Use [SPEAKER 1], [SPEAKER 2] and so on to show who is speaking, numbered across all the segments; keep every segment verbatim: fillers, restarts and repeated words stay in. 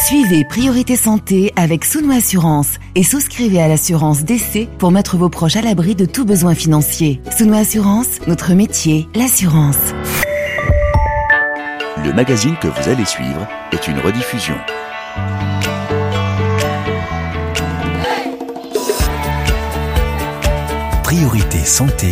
[SPEAKER 1] Suivez Priorité Santé avec Souno Assurance et souscrivez à l'assurance décès pour mettre vos proches à l'abri de tout besoin financier. Souno Assurance, notre métier, l'assurance.
[SPEAKER 2] Le magazine que vous allez suivre est une rediffusion. Priorité Santé.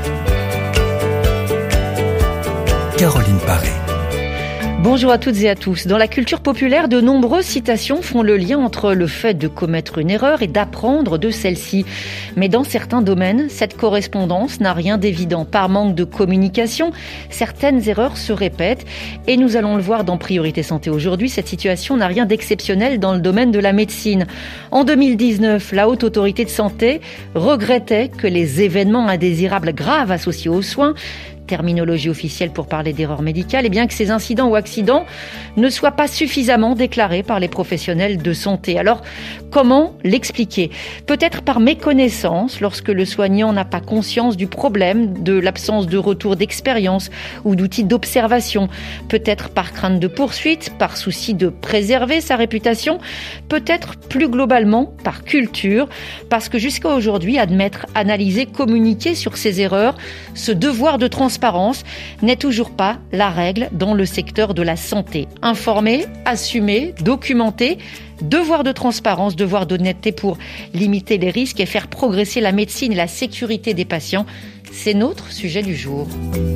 [SPEAKER 2] Caroline Paré.
[SPEAKER 3] Bonjour à toutes et à tous. Dans la culture populaire, de nombreuses citations font le lien entre le fait de commettre une erreur et d'apprendre de celle-ci. Mais dans certains domaines, cette correspondance n'a rien d'évident. Par manque de communication, certaines erreurs se répètent. Et nous allons le voir dans Priorité Santé aujourd'hui, cette situation n'a rien d'exceptionnel dans le domaine de la médecine. En deux mille dix-neuf, la Haute Autorité de Santé regrettait que les événements indésirables graves associés aux soins, terminologie officielle pour parler d'erreurs médicales, et bien que ces incidents ou accidents ne soient pas suffisamment déclarés par les professionnels de santé. Alors, comment l'expliquer ? Peut-être par méconnaissance, lorsque le soignant n'a pas conscience du problème, de l'absence de retour d'expérience ou d'outils d'observation. Peut-être par crainte de poursuite, par souci de préserver sa réputation. Peut-être plus globalement par culture, parce que jusqu'à aujourd'hui, admettre, analyser, communiquer sur ces erreurs, ce devoir de transparence n'est toujours pas la règle dans le secteur de la santé. Informer, assumer, documenter, devoir de transparence, devoir d'honnêteté pour limiter les risques et faire progresser la médecine et la sécurité des patients, c'est notre sujet du jour.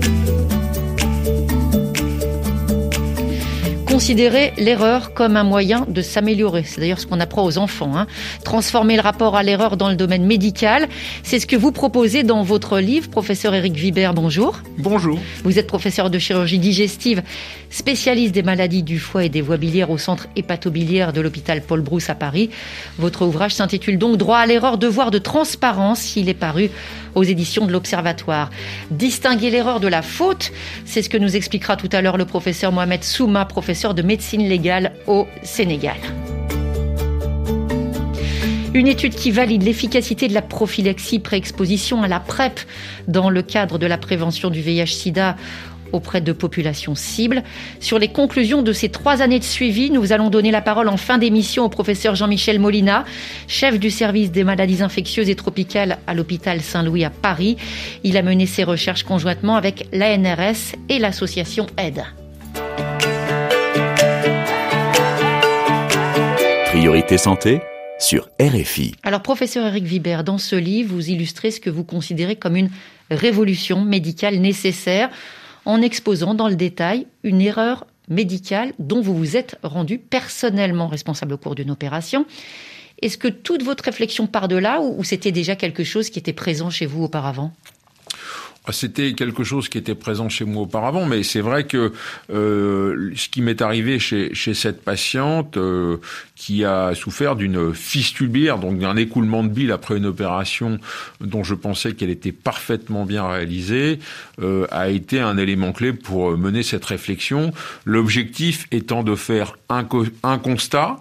[SPEAKER 3] Considérer l'erreur comme un moyen de s'améliorer. C'est d'ailleurs ce qu'on apprend aux enfants. Hein. Transformer le rapport à l'erreur dans le domaine médical, c'est ce que vous proposez dans votre livre. Professeur Éric Vibert, bonjour.
[SPEAKER 4] Bonjour.
[SPEAKER 3] Vous êtes professeur de chirurgie digestive, spécialiste des maladies du foie et des voies biliaires au centre hépatobiliaire de l'hôpital Paul Brousse à Paris. Votre ouvrage s'intitule donc « Droit à l'erreur, devoir de transparence ». Il est paru aux éditions de l'Observatoire. Distinguer l'erreur de la faute, c'est ce que nous expliquera tout à l'heure le professeur Mohamed Souma, professeur de médecine légale au Sénégal. Une étude qui valide l'efficacité de la prophylaxie pré-exposition à la PrEP dans le cadre de la prévention du V I H sida auprès de populations cibles. Sur les conclusions de ces trois années de suivi, nous allons donner la parole en fin d'émission au professeur Jean-Michel Molina, chef du service des maladies infectieuses et tropicales à l'hôpital Saint-Louis à Paris. Il a mené ses recherches conjointement avec l'A N R S et l'association AIDE.
[SPEAKER 2] Priorité Santé sur R F I.
[SPEAKER 3] Alors, professeur Éric Vibert, dans ce livre, vous illustrez ce que vous considérez comme une révolution médicale nécessaire en exposant dans le détail une erreur médicale dont vous vous êtes rendu personnellement responsable au cours d'une opération. Est-ce que toute votre réflexion part de là ou c'était déjà quelque chose qui était présent chez vous auparavant ?
[SPEAKER 4] C'était quelque chose qui était présent chez moi auparavant, mais c'est vrai que euh, ce qui m'est arrivé chez, chez cette patiente euh, qui a souffert d'une fistule biliaire, donc d'un écoulement de bile après une opération dont je pensais qu'elle était parfaitement bien réalisée, euh, a été un élément clé pour mener cette réflexion. L'objectif étant de faire un, co- un constat,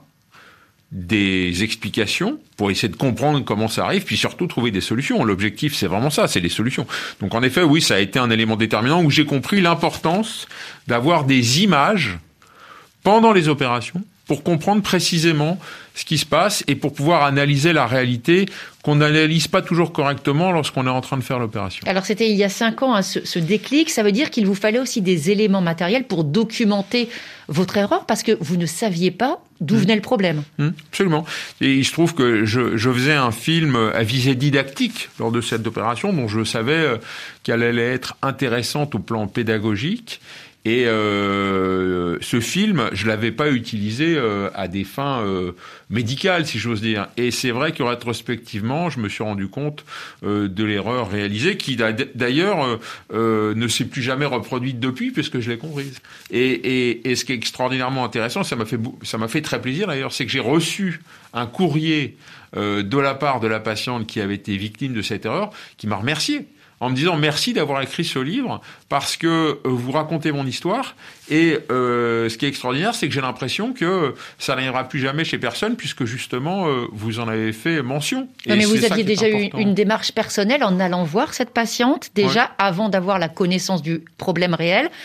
[SPEAKER 4] des explications pour essayer de comprendre comment ça arrive, puis surtout trouver des solutions. L'objectif, c'est vraiment ça, c'est les solutions. Donc en effet, oui, ça a été un élément déterminant où j'ai compris l'importance d'avoir des images pendant les opérations pour comprendre précisément ce qui se passe et pour pouvoir analyser la réalité qu'on n'analyse pas toujours correctement lorsqu'on est en train de faire l'opération.
[SPEAKER 3] Alors c'était il y a cinq ans, hein, ce, ce déclic, ça veut dire qu'il vous fallait aussi des éléments matériels pour documenter votre erreur parce que vous ne saviez pas d'où mmh. venait le problème.
[SPEAKER 4] Mmh, absolument. Et il se trouve que je, je faisais un film à visée didactique lors de cette opération dont je savais qu'elle allait être intéressante au plan pédagogique. Et euh, ce film, je l'avais pas utilisé euh, à des fins euh, médicales, si j'ose dire. Et c'est vrai que rétrospectivement, je me suis rendu compte euh, de l'erreur réalisée, qui d'ailleurs euh, euh, ne s'est plus jamais reproduite depuis, puisque je l'ai comprise. Et, et, et ce qui est extraordinairement intéressant, ça m'a fait ça m'a fait très plaisir d'ailleurs, c'est que j'ai reçu un courrier euh, de la part de la patiente qui avait été victime de cette erreur, qui m'a remercié. En me disant merci d'avoir écrit ce livre parce que euh, vous racontez mon histoire et euh, ce qui est extraordinaire, c'est que j'ai l'impression que ça n'arrivera plus jamais chez personne puisque justement euh, vous en avez fait mention.
[SPEAKER 3] Non,
[SPEAKER 4] et
[SPEAKER 3] mais vous
[SPEAKER 4] c'est
[SPEAKER 3] aviez déjà eu une démarche personnelle en allant voir cette patiente déjà ouais. avant d'avoir la connaissance du problème réel.
[SPEAKER 4] Ouais.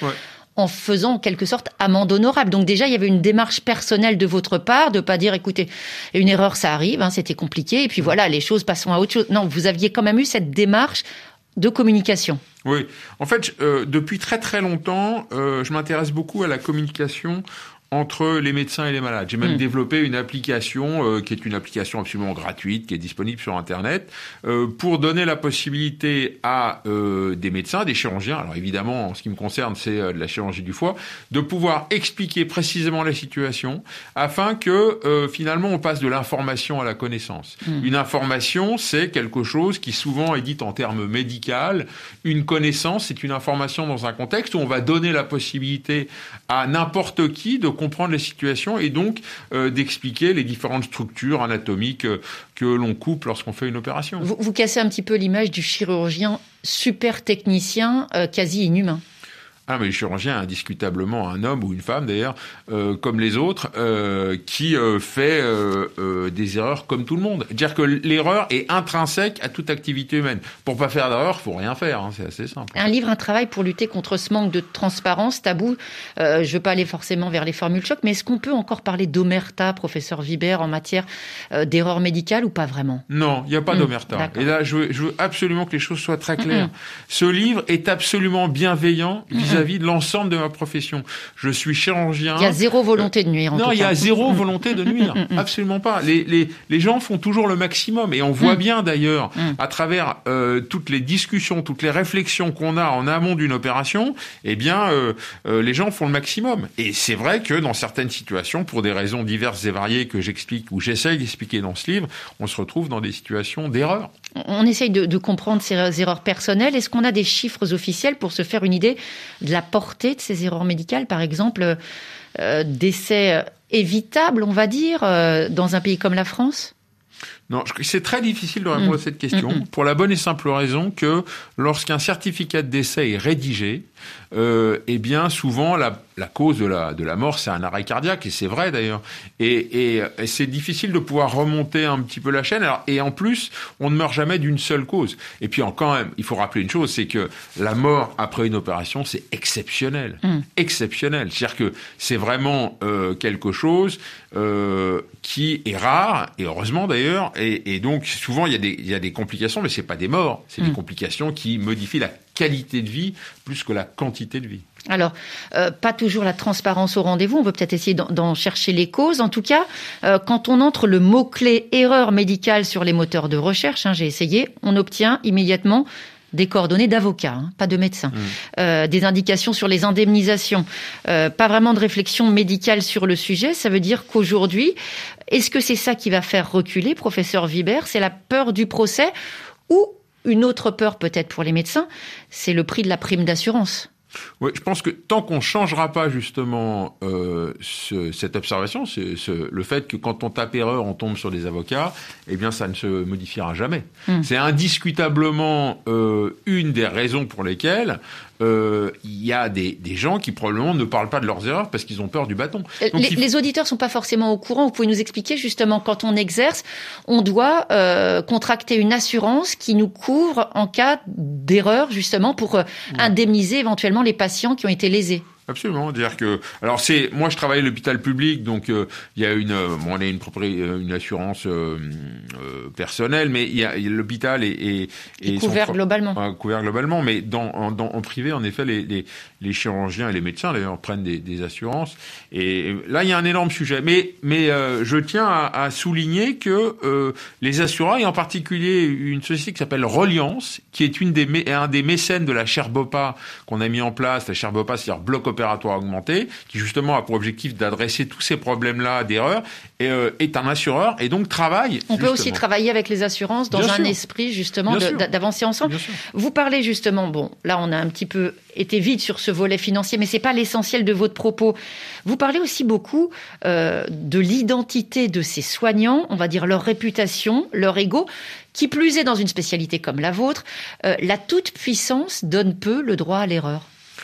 [SPEAKER 3] en faisant en quelque sorte amende honorable. Donc déjà, il y avait une démarche personnelle de votre part, de pas dire, écoutez, une erreur, ça arrive, hein, c'était compliqué, et puis voilà, les choses, passons à autre chose. Non, vous aviez quand même eu cette démarche de communication.
[SPEAKER 4] Oui, en fait, euh, depuis très très longtemps, euh, je m'intéresse beaucoup à la communication entre les médecins et les malades. J'ai même mmh. développé une application euh, qui est une application absolument gratuite, qui est disponible sur Internet, euh, pour donner la possibilité à euh, des médecins, des chirurgiens, alors évidemment, en ce qui me concerne, c'est euh, de la chirurgie du foie, de pouvoir expliquer précisément la situation, afin que euh, finalement on passe de l'information à la connaissance. Mmh. Une information, c'est quelque chose qui souvent est dit en termes médicaux. Une connaissance, c'est une information dans un contexte où on va donner la possibilité à n'importe qui de comprendre les situations et donc euh, d'expliquer les différentes structures anatomiques euh, que l'on coupe lorsqu'on fait une opération.
[SPEAKER 3] Vous, vous cassez un petit peu l'image du chirurgien super technicien, euh, quasi inhumain.
[SPEAKER 4] Ah, mais le chirurgien est indiscutablement un homme ou une femme d'ailleurs, euh, comme les autres, euh, qui euh, fait euh, euh, des erreurs comme tout le monde. C'est-à-dire que l'erreur est intrinsèque à toute activité humaine. Pour pas faire d'erreur, faut rien faire, hein, c'est assez simple.
[SPEAKER 3] Un livre, un travail pour lutter contre ce manque de transparence, tabou. Euh, je veux pas aller forcément vers les formules choc, mais est-ce qu'on peut encore parler d'omerta, professeur Vibert, en matière euh, d'erreur médicale ou pas vraiment?
[SPEAKER 4] Non, il n'y a pas mmh, d'omerta.
[SPEAKER 3] D'accord.
[SPEAKER 4] Et là, je veux, je veux absolument que les choses soient très claires. Mmh. Ce livre est absolument bienveillant vis-à-vis de l'ensemble de ma profession. Je suis chirurgien.
[SPEAKER 3] Il y a zéro volonté de nuire. En
[SPEAKER 4] non,
[SPEAKER 3] tout
[SPEAKER 4] il y
[SPEAKER 3] cas.
[SPEAKER 4] a zéro volonté de nuire. Absolument pas. Les, les, les gens font toujours le maximum. Et on voit bien d'ailleurs, à travers euh, toutes les discussions, toutes les réflexions qu'on a en amont d'une opération, eh bien, euh, euh, les gens font le maximum. Et c'est vrai que dans certaines situations, pour des raisons diverses et variées que j'explique ou j'essaye d'expliquer dans ce livre, on se retrouve dans des situations d'erreur.
[SPEAKER 3] On essaye de, de comprendre ces erreurs personnelles. Est-ce qu'on a des chiffres officiels pour se faire une idée de la portée de ces erreurs médicales, par exemple, euh, décès évitables, on va dire, euh, dans un pays comme la France ?
[SPEAKER 4] Non, c'est très difficile de répondre mmh. à cette question, mmh. pour la bonne et simple raison que lorsqu'un certificat de décès est rédigé, euh, eh bien souvent la, la cause de la, de la mort, c'est un arrêt cardiaque, et c'est vrai d'ailleurs. Et, et, et c'est difficile de pouvoir remonter un petit peu la chaîne. Alors, et en plus, on ne meurt jamais d'une seule cause. Et puis quand même, il faut rappeler une chose, c'est que la mort après une opération, c'est exceptionnel, mmh. exceptionnel. C'est-à-dire que c'est vraiment euh, quelque chose euh, qui est rare, et heureusement d'ailleurs. Et, et donc souvent il y a des il y a des complications, mais c'est pas des morts, c'est mmh. des complications qui modifient la qualité de vie plus que la quantité de vie.
[SPEAKER 3] Alors, euh, pas toujours la transparence au rendez-vous, on peut peut-être essayer d'en, d'en chercher les causes. En tout cas, euh, quand on entre le mot-clé erreur médicale sur les moteurs de recherche, hein, j'ai essayé, on obtient immédiatement des coordonnées d'avocats, hein, pas de médecins, mmh. euh, des indications sur les indemnisations, euh, pas vraiment de réflexion médicale sur le sujet. Ça veut dire qu'aujourd'hui, est-ce que c'est ça qui va faire reculer, professeur Vibert ? C'est la peur du procès ou une autre peur peut-être pour les médecins, c'est le prix de la prime d'assurance ?
[SPEAKER 4] Oui, je pense que tant qu'on changera pas justement euh, ce, cette observation, ce, ce, le fait que quand on tape erreur, on tombe sur des avocats, eh bien ça ne se modifiera jamais. Mmh. C'est indiscutablement euh, une des raisons pour lesquelles euh, il y a des, des gens qui probablement ne parlent pas de leurs erreurs parce qu'ils ont peur du bâton.
[SPEAKER 3] Donc, les, il... les auditeurs sont pas forcément au courant. Vous pouvez nous expliquer justement quand on exerce, on doit euh, contracter une assurance qui nous couvre en cas d'erreur justement pour euh, mmh. indemniser éventuellement les patients qui ont été lésés.
[SPEAKER 4] Absolument, dire que alors c'est moi je travaille à l'hôpital public, donc il euh, y a une bon, on a une une assurance euh, euh, personnelle, mais il y a l'hôpital est, est,
[SPEAKER 3] est couvert son, globalement
[SPEAKER 4] euh, couvert globalement, mais dans en, dans en privé en effet les les, les chirurgiens et les médecins d'ailleurs prennent des, des assurances, et là il y a un énorme sujet, mais mais euh, je tiens à, à souligner que euh, les assureurs, et en particulier une société qui s'appelle Reliance, qui est une des un des mécènes de la chaire BOPA qu'on a mis en place, la chaire BOPA, c'est-à-dire bloc opératoire augmenté, qui justement a pour objectif d'adresser tous ces problèmes-là d'erreur, et, euh, est un assureur et donc travaille.
[SPEAKER 3] On
[SPEAKER 4] justement.
[SPEAKER 3] peut aussi travailler avec les assurances dans Bien un sûr. esprit justement de, d'avancer ensemble. Vous parlez justement, bon, là on a un petit peu été vite sur ce volet financier, mais c'est pas l'essentiel de votre propos. Vous parlez aussi beaucoup euh, de l'identité de ces soignants, on va dire leur réputation, leur ego. Qui plus est dans une spécialité comme la vôtre, euh, la toute-puissance donne peu le droit à l'erreur.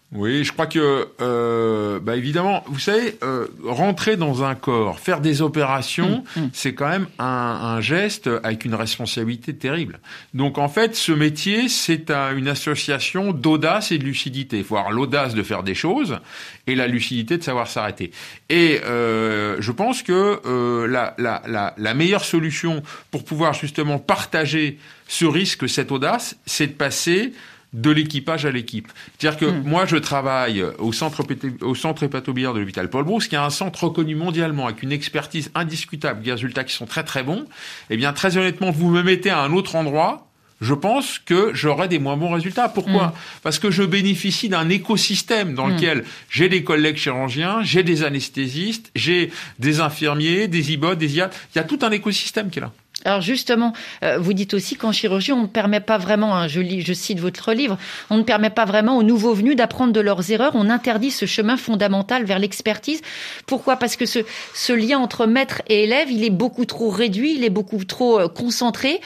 [SPEAKER 4] Oui, je crois que, euh, bah évidemment, vous savez, euh, rentrer dans un corps, faire des opérations, mmh, mmh. c'est quand même un, un geste avec une responsabilité terrible. Donc en fait, ce métier, c'est un, une association d'audace et de lucidité. Il faut avoir l'audace de faire des choses et la lucidité de savoir s'arrêter. Et euh, je pense que euh, la, la, la, la meilleure solution pour pouvoir justement partager ce risque, cette audace, c'est de passer de l'équipage à l'équipe. C'est-à-dire que mmh. moi, je travaille au centre, au centre hépatobiliaire de l'hôpital Paul Brousse, qui est un centre reconnu mondialement, avec une expertise indiscutable, des résultats qui sont très très bons. Eh bien, très honnêtement, vous me mettez à un autre endroit, je pense que j'aurai des moins bons résultats. Pourquoi ? Mmh. Parce que je bénéficie d'un écosystème dans mmh. lequel j'ai des collègues chirurgiens, j'ai des anesthésistes, j'ai des infirmiers, des I B O T, des I A T. Il y a tout un écosystème qui est là.
[SPEAKER 3] Alors justement, euh, vous dites aussi qu'en chirurgie, on ne permet pas vraiment, hein, je, lis, je cite votre livre, on ne permet pas vraiment aux nouveaux venus d'apprendre de leurs erreurs, on interdit ce chemin fondamental vers l'expertise. Pourquoi ? Parce que ce, ce lien entre maître et élève, il est beaucoup trop réduit, il est beaucoup trop euh, concentré.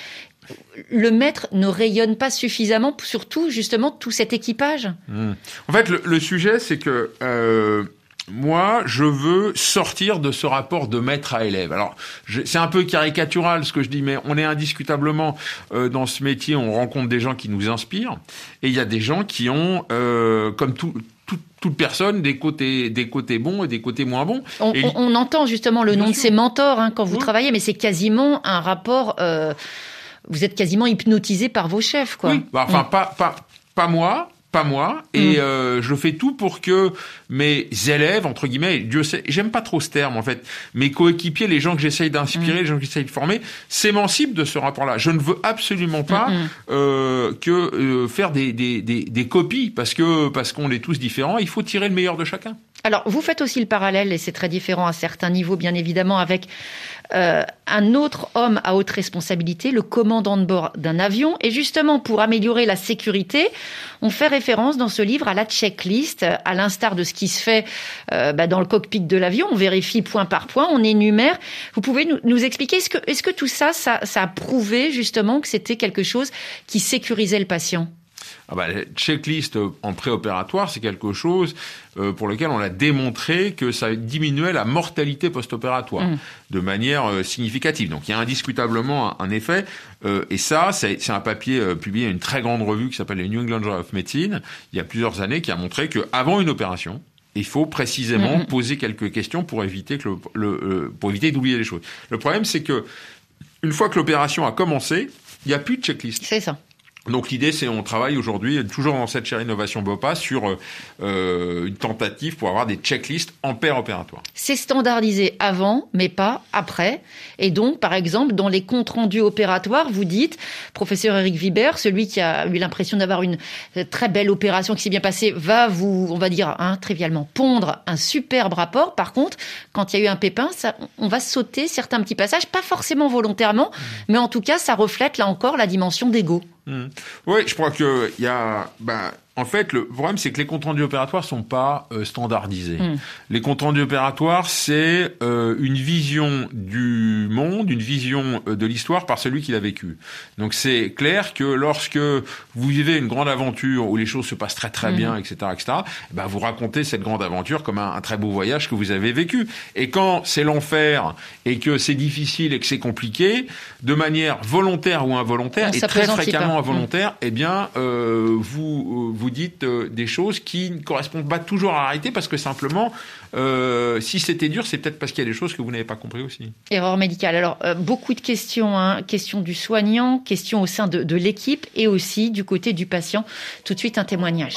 [SPEAKER 3] Le maître ne rayonne pas suffisamment, surtout justement tout cet équipage.
[SPEAKER 4] Mmh. En fait, le, le sujet, c'est que... Euh Moi, je veux sortir de ce rapport de maître à élève. Alors, je, c'est un peu caricatural ce que je dis, mais on est indiscutablement euh, dans ce métier, on rencontre des gens qui nous inspirent, et il y a des gens qui ont, euh, comme tout, tout, toute personne, des côtés, des côtés bons et des côtés moins bons.
[SPEAKER 3] On,
[SPEAKER 4] et,
[SPEAKER 3] on, on entend justement le nom sûr. de ces mentors hein, quand vous
[SPEAKER 4] oui.
[SPEAKER 3] travaillez, mais c'est quasiment un rapport. Euh, vous êtes quasiment hypnotisé par vos chefs, quoi.
[SPEAKER 4] Oui, bah, enfin,
[SPEAKER 3] mmh.
[SPEAKER 4] pas, pas, pas moi. Pas moi, et mmh. euh, je fais tout pour que mes élèves, entre guillemets, Dieu sait, j'aime pas trop ce terme en fait, mes coéquipiers, les gens que j'essaye d'inspirer, mmh. les gens que j'essaye de former, s'émancipent de ce rapport-là. Je ne veux absolument pas mmh. euh, que euh, faire des, des, des, des copies, parce que parce qu'on est tous différents, il faut tirer le meilleur de chacun.
[SPEAKER 3] Alors, vous faites aussi le parallèle, et c'est très différent à certains niveaux, bien évidemment, avec euh, un autre homme à haute responsabilité, le commandant de bord d'un avion. Et justement, pour améliorer la sécurité, on fait référence dans ce livre à la checklist, à l'instar de ce qui se fait euh, bah, dans le cockpit de l'avion. On vérifie point par point, on énumère. Vous pouvez nous, nous expliquer, est-ce que, est-ce que tout ça, ça, ça a prouvé justement que c'était quelque chose qui sécurisait le patient ?
[SPEAKER 4] Ah bah, la checklist en préopératoire, c'est quelque chose euh, pour lequel on a démontré que ça diminuait la mortalité post-opératoire mmh. de manière euh, significative. Donc il y a indiscutablement un, un effet. Euh, et ça, c'est, c'est un papier euh, publié à une très grande revue qui s'appelle les New England Journal of Medicine, il y a plusieurs années, qui a montré qu'avant une opération, il faut précisément mmh. poser quelques questions pour éviter que le, le euh, pour éviter d'oublier les choses. Le problème, c'est que une fois que l'opération a commencé, il n'y a plus de checklist.
[SPEAKER 3] C'est ça.
[SPEAKER 4] Donc l'idée, c'est on travaille aujourd'hui, toujours dans cette chaire Innovation BOPA, sur euh, une tentative pour avoir des checklists en paire opératoire.
[SPEAKER 3] C'est standardisé avant, mais pas après. Et donc, par exemple, dans les comptes rendus opératoires, vous dites, professeur Eric Vibert, celui qui a eu l'impression d'avoir une très belle opération qui s'est bien passée, va vous, on va dire, hein, trivialement, pondre un superbe rapport. Par contre, quand il y a eu un pépin, ça, on va sauter certains petits passages, pas forcément volontairement, mmh. mais en tout cas, ça reflète là encore la dimension d'ego.
[SPEAKER 4] Mmh. Oui, je crois que il y a, ben, en fait, le problème, c'est que les comptes rendus opératoires sont pas euh, standardisés. Mmh. Les comptes rendus opératoires, c'est euh, une vision du monde, une vision euh, de l'histoire par celui qui l'a vécu. Donc, c'est clair que lorsque vous vivez une grande aventure où les choses se passent très très mmh. bien, et cetera, et cetera, ben, vous racontez cette grande aventure comme un, un très beau voyage que vous avez vécu. Et quand c'est l'enfer et que c'est difficile et que c'est compliqué, de manière volontaire ou involontaire, et très fréquemment involontaire, mmh. eh bien, euh, vous, vous vous dites euh, des choses qui ne correspondent pas toujours à la réalité parce que simplement, euh, si c'était dur, c'est peut-être parce qu'il y a des choses que vous n'avez pas compris aussi.
[SPEAKER 3] Erreur médicale. Alors, euh, beaucoup de questions, hein. Questions du soignant, questions au sein de, de l'équipe et aussi du côté du patient. Tout de suite, un témoignage.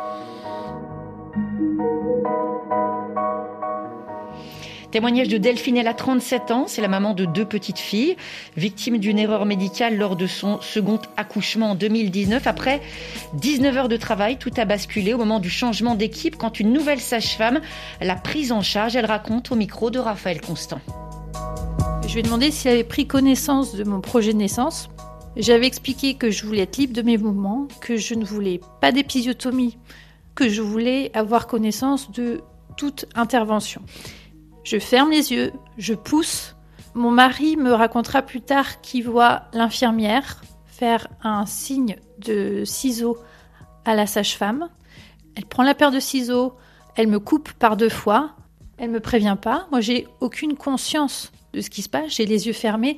[SPEAKER 3] Témoignage de Delphine, elle a trente-sept ans, c'est la maman de deux petites filles, victime d'une erreur médicale lors de son second accouchement en deux mille dix-neuf. Après dix-neuf heures de travail, tout a basculé au moment du changement d'équipe quand une nouvelle sage-femme l'a prise en charge. Elle raconte au micro de Raphaël Constant.
[SPEAKER 5] Je lui ai demandé s'il avait pris connaissance de mon projet de naissance. J'avais expliqué que je voulais être libre de mes mouvements, que je ne voulais pas d'épisiotomie, que je voulais avoir connaissance de toute intervention. Je ferme les yeux, je pousse. Mon mari me racontera plus tard qu'il voit l'infirmière faire un signe de ciseaux à la sage-femme, Elle prend la paire de ciseaux, elle me coupe par deux fois, elle me prévient pas. Moi, j'ai aucune conscience de ce qui se passe, j'ai les yeux fermés.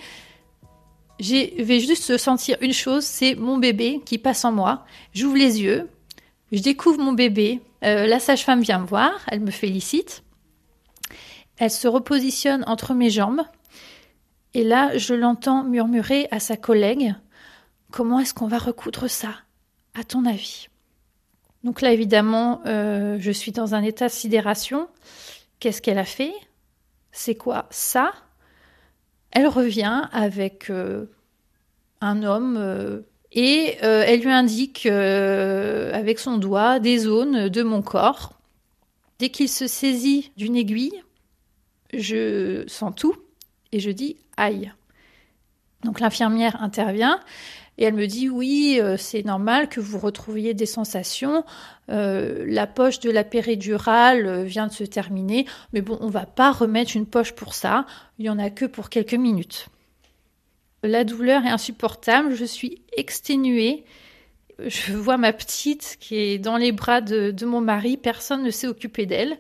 [SPEAKER 5] Je vais juste sentir une chose, c'est mon bébé qui passe en moi. J'ouvre les yeux, je découvre mon bébé. Euh, la sage-femme vient me voir, elle me félicite. Elle se repositionne entre mes jambes. Et là, je l'entends murmurer à sa collègue « Comment est-ce qu'on va recoudre ça, à ton avis ?» Donc là, évidemment, euh, je suis dans un état de sidération. Qu'est-ce qu'elle a fait ? C'est quoi ça ? Elle revient avec euh, un homme euh, et euh, elle lui indique euh, avec son doigt des zones de mon corps. Dès qu'il se saisit d'une aiguille, je sens tout et je dis « aïe ». Donc l'infirmière intervient et elle me dit « oui, euh, c'est normal que vous retrouviez des sensations. Euh, la poche de la péridurale vient de se terminer, mais bon, on ne va pas remettre une poche pour ça. Il n'y en a que pour quelques minutes. » La douleur est insupportable, je suis exténuée. Je vois ma petite qui est dans les bras de, de mon mari, personne ne s'est occupé d'elle.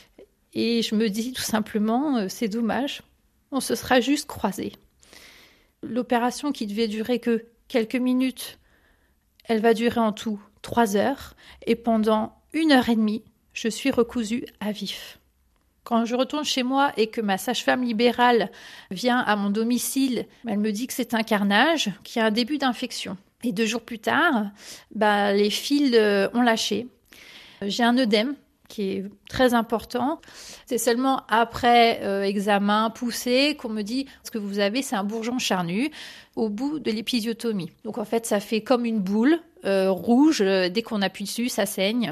[SPEAKER 5] Et je me dis tout simplement, euh, c'est dommage, on se sera juste croisés. L'opération qui devait durer que quelques minutes, elle va durer en tout trois heures. Et pendant une heure et demie, je suis recousue à vif. Quand je retourne chez moi et que ma sage-femme libérale vient à mon domicile, elle me dit que c'est un carnage, qu'il y a un début d'infection. Et deux jours plus tard, bah, les fils euh, ont lâché. J'ai un œdème qui est très important. C'est seulement après euh, examen poussé qu'on me dit ce que vous avez, c'est un bourgeon charnu au bout de l'épisiotomie. Donc en fait, ça fait comme une boule euh, rouge. Dès qu'on appuie dessus, ça saigne.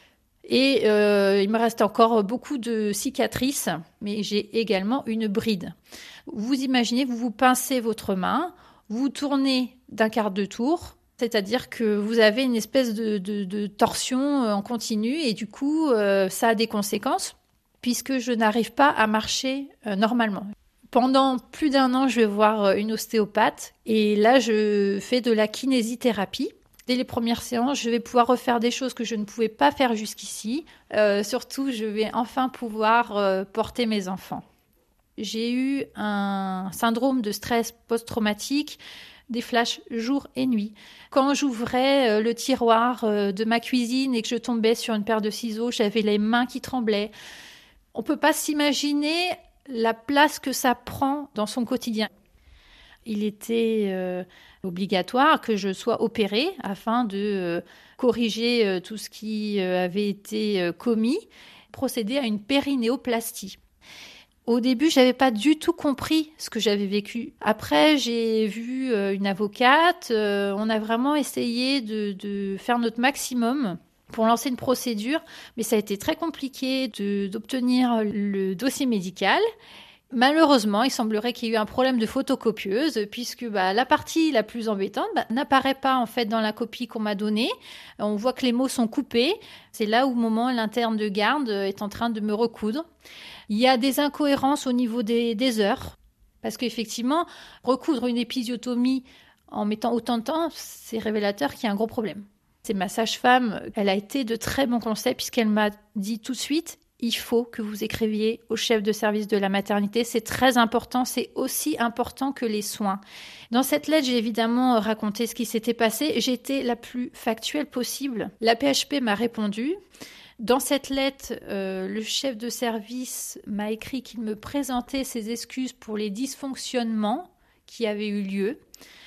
[SPEAKER 5] Et euh, il me reste encore beaucoup de cicatrices, mais j'ai également une bride. Vous imaginez, vous vous pincez votre main, vous tournez d'un quart de tour, c'est-à-dire que vous avez une espèce de, de, de torsion en continu et du coup, euh, ça a des conséquences puisque je n'arrive pas à marcher euh, normalement. Pendant plus d'un an, je vais voir une ostéopathe et là, je fais de la kinésithérapie. Dès les premières séances, je vais pouvoir refaire des choses que je ne pouvais pas faire jusqu'ici. Euh, surtout, je vais enfin pouvoir euh, porter mes enfants. J'ai eu un syndrome de stress post-traumatique, des flashs jour et nuit. Quand j'ouvrais euh, le tiroir euh, de ma cuisine et que je tombais sur une paire de ciseaux, j'avais les mains qui tremblaient. On ne peut pas s'imaginer la place que ça prend dans son quotidien. Il était euh, obligatoire que je sois opérée afin de euh, corriger euh, tout ce qui euh, avait été euh, commis, procéder à une périnéoplastie. Au début, je n'avais pas du tout compris ce que j'avais vécu. Après, j'ai vu euh, une avocate. Euh, on a vraiment essayé de, de faire notre maximum pour lancer une procédure, mais ça a été très compliqué de, d'obtenir le dossier médical. Malheureusement, il semblerait qu'il y ait eu un problème de photocopieuse puisque bah, la partie la plus embêtante bah, n'apparaît pas en fait dans la copie qu'on m'a donnée. On voit que les mots sont coupés. C'est là où, au moment, l'interne de garde est en train de me recoudre. Il y a des incohérences au niveau des, des heures parce qu'effectivement, recoudre une épisiotomie en mettant autant de temps, c'est révélateur qu'il y a un gros problème. C'est ma sage-femme, elle a été de très bons conseils puisqu'elle m'a dit tout de suite « il faut que vous écriviez au chef de service de la maternité, c'est très important, c'est aussi important que les soins ». Dans cette lettre, j'ai évidemment raconté ce qui s'était passé, j'ai été la plus factuelle possible. La P H P m'a répondu. Dans cette lettre, euh, le chef de service m'a écrit qu'il me présentait ses excuses pour les dysfonctionnements qui avaient eu lieu.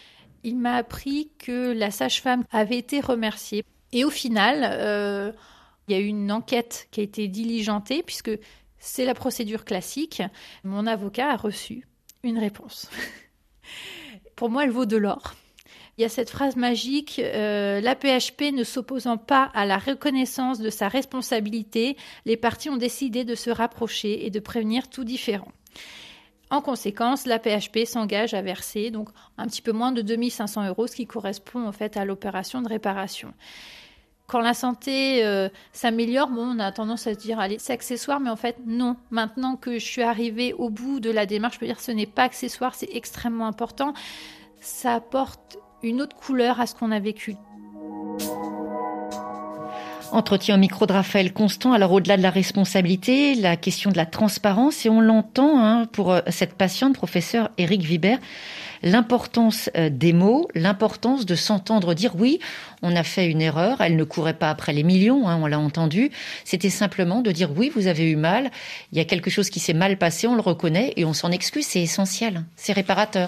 [SPEAKER 5] Il m'a appris que la sage-femme avait été remerciée. Et au final, euh, il y a eu une enquête qui a été diligentée puisque c'est la procédure classique. Mon avocat a reçu une réponse. Pour moi, elle vaut de l'or. Il y a cette phrase magique, euh, la P H P ne s'opposant pas à la reconnaissance de sa responsabilité, les parties ont décidé de se rapprocher et de prévenir tout différend. En conséquence, la P H P s'engage à verser donc un petit peu moins de deux mille cinq cents euros, ce qui correspond en fait à l'opération de réparation. Quand la santé euh, s'améliore, bon, on a tendance à se dire allez, c'est accessoire, mais en fait non. Maintenant que je suis arrivée au bout de la démarche, je peux dire que ce n'est pas accessoire, c'est extrêmement important. Ça apporte une autre couleur à ce qu'on a vécu.
[SPEAKER 3] Entretien au micro de Raphaël Constant. Alors au-delà de la responsabilité, la question de la transparence, et on l'entend hein, pour cette patiente, professeur Éric Vibert, l'importance des mots, l'importance de s'entendre dire oui, on a fait une erreur, elle ne courait pas après les millions, hein, on l'a entendu, c'était simplement de dire oui, vous avez eu mal, il y a quelque chose qui s'est mal passé, on le reconnaît et on s'en excuse, c'est essentiel, c'est réparateur.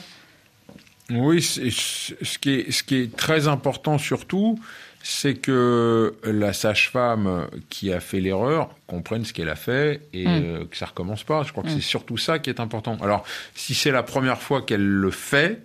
[SPEAKER 4] Oui, c'est, ce qui est, ce qui est très important surtout, c'est que la sage-femme qui a fait l'erreur comprenne ce qu'elle a fait et mmh. euh, que ça recommence pas. Je crois que mmh. c'est surtout ça qui est important. Alors, si c'est la première fois qu'elle le fait,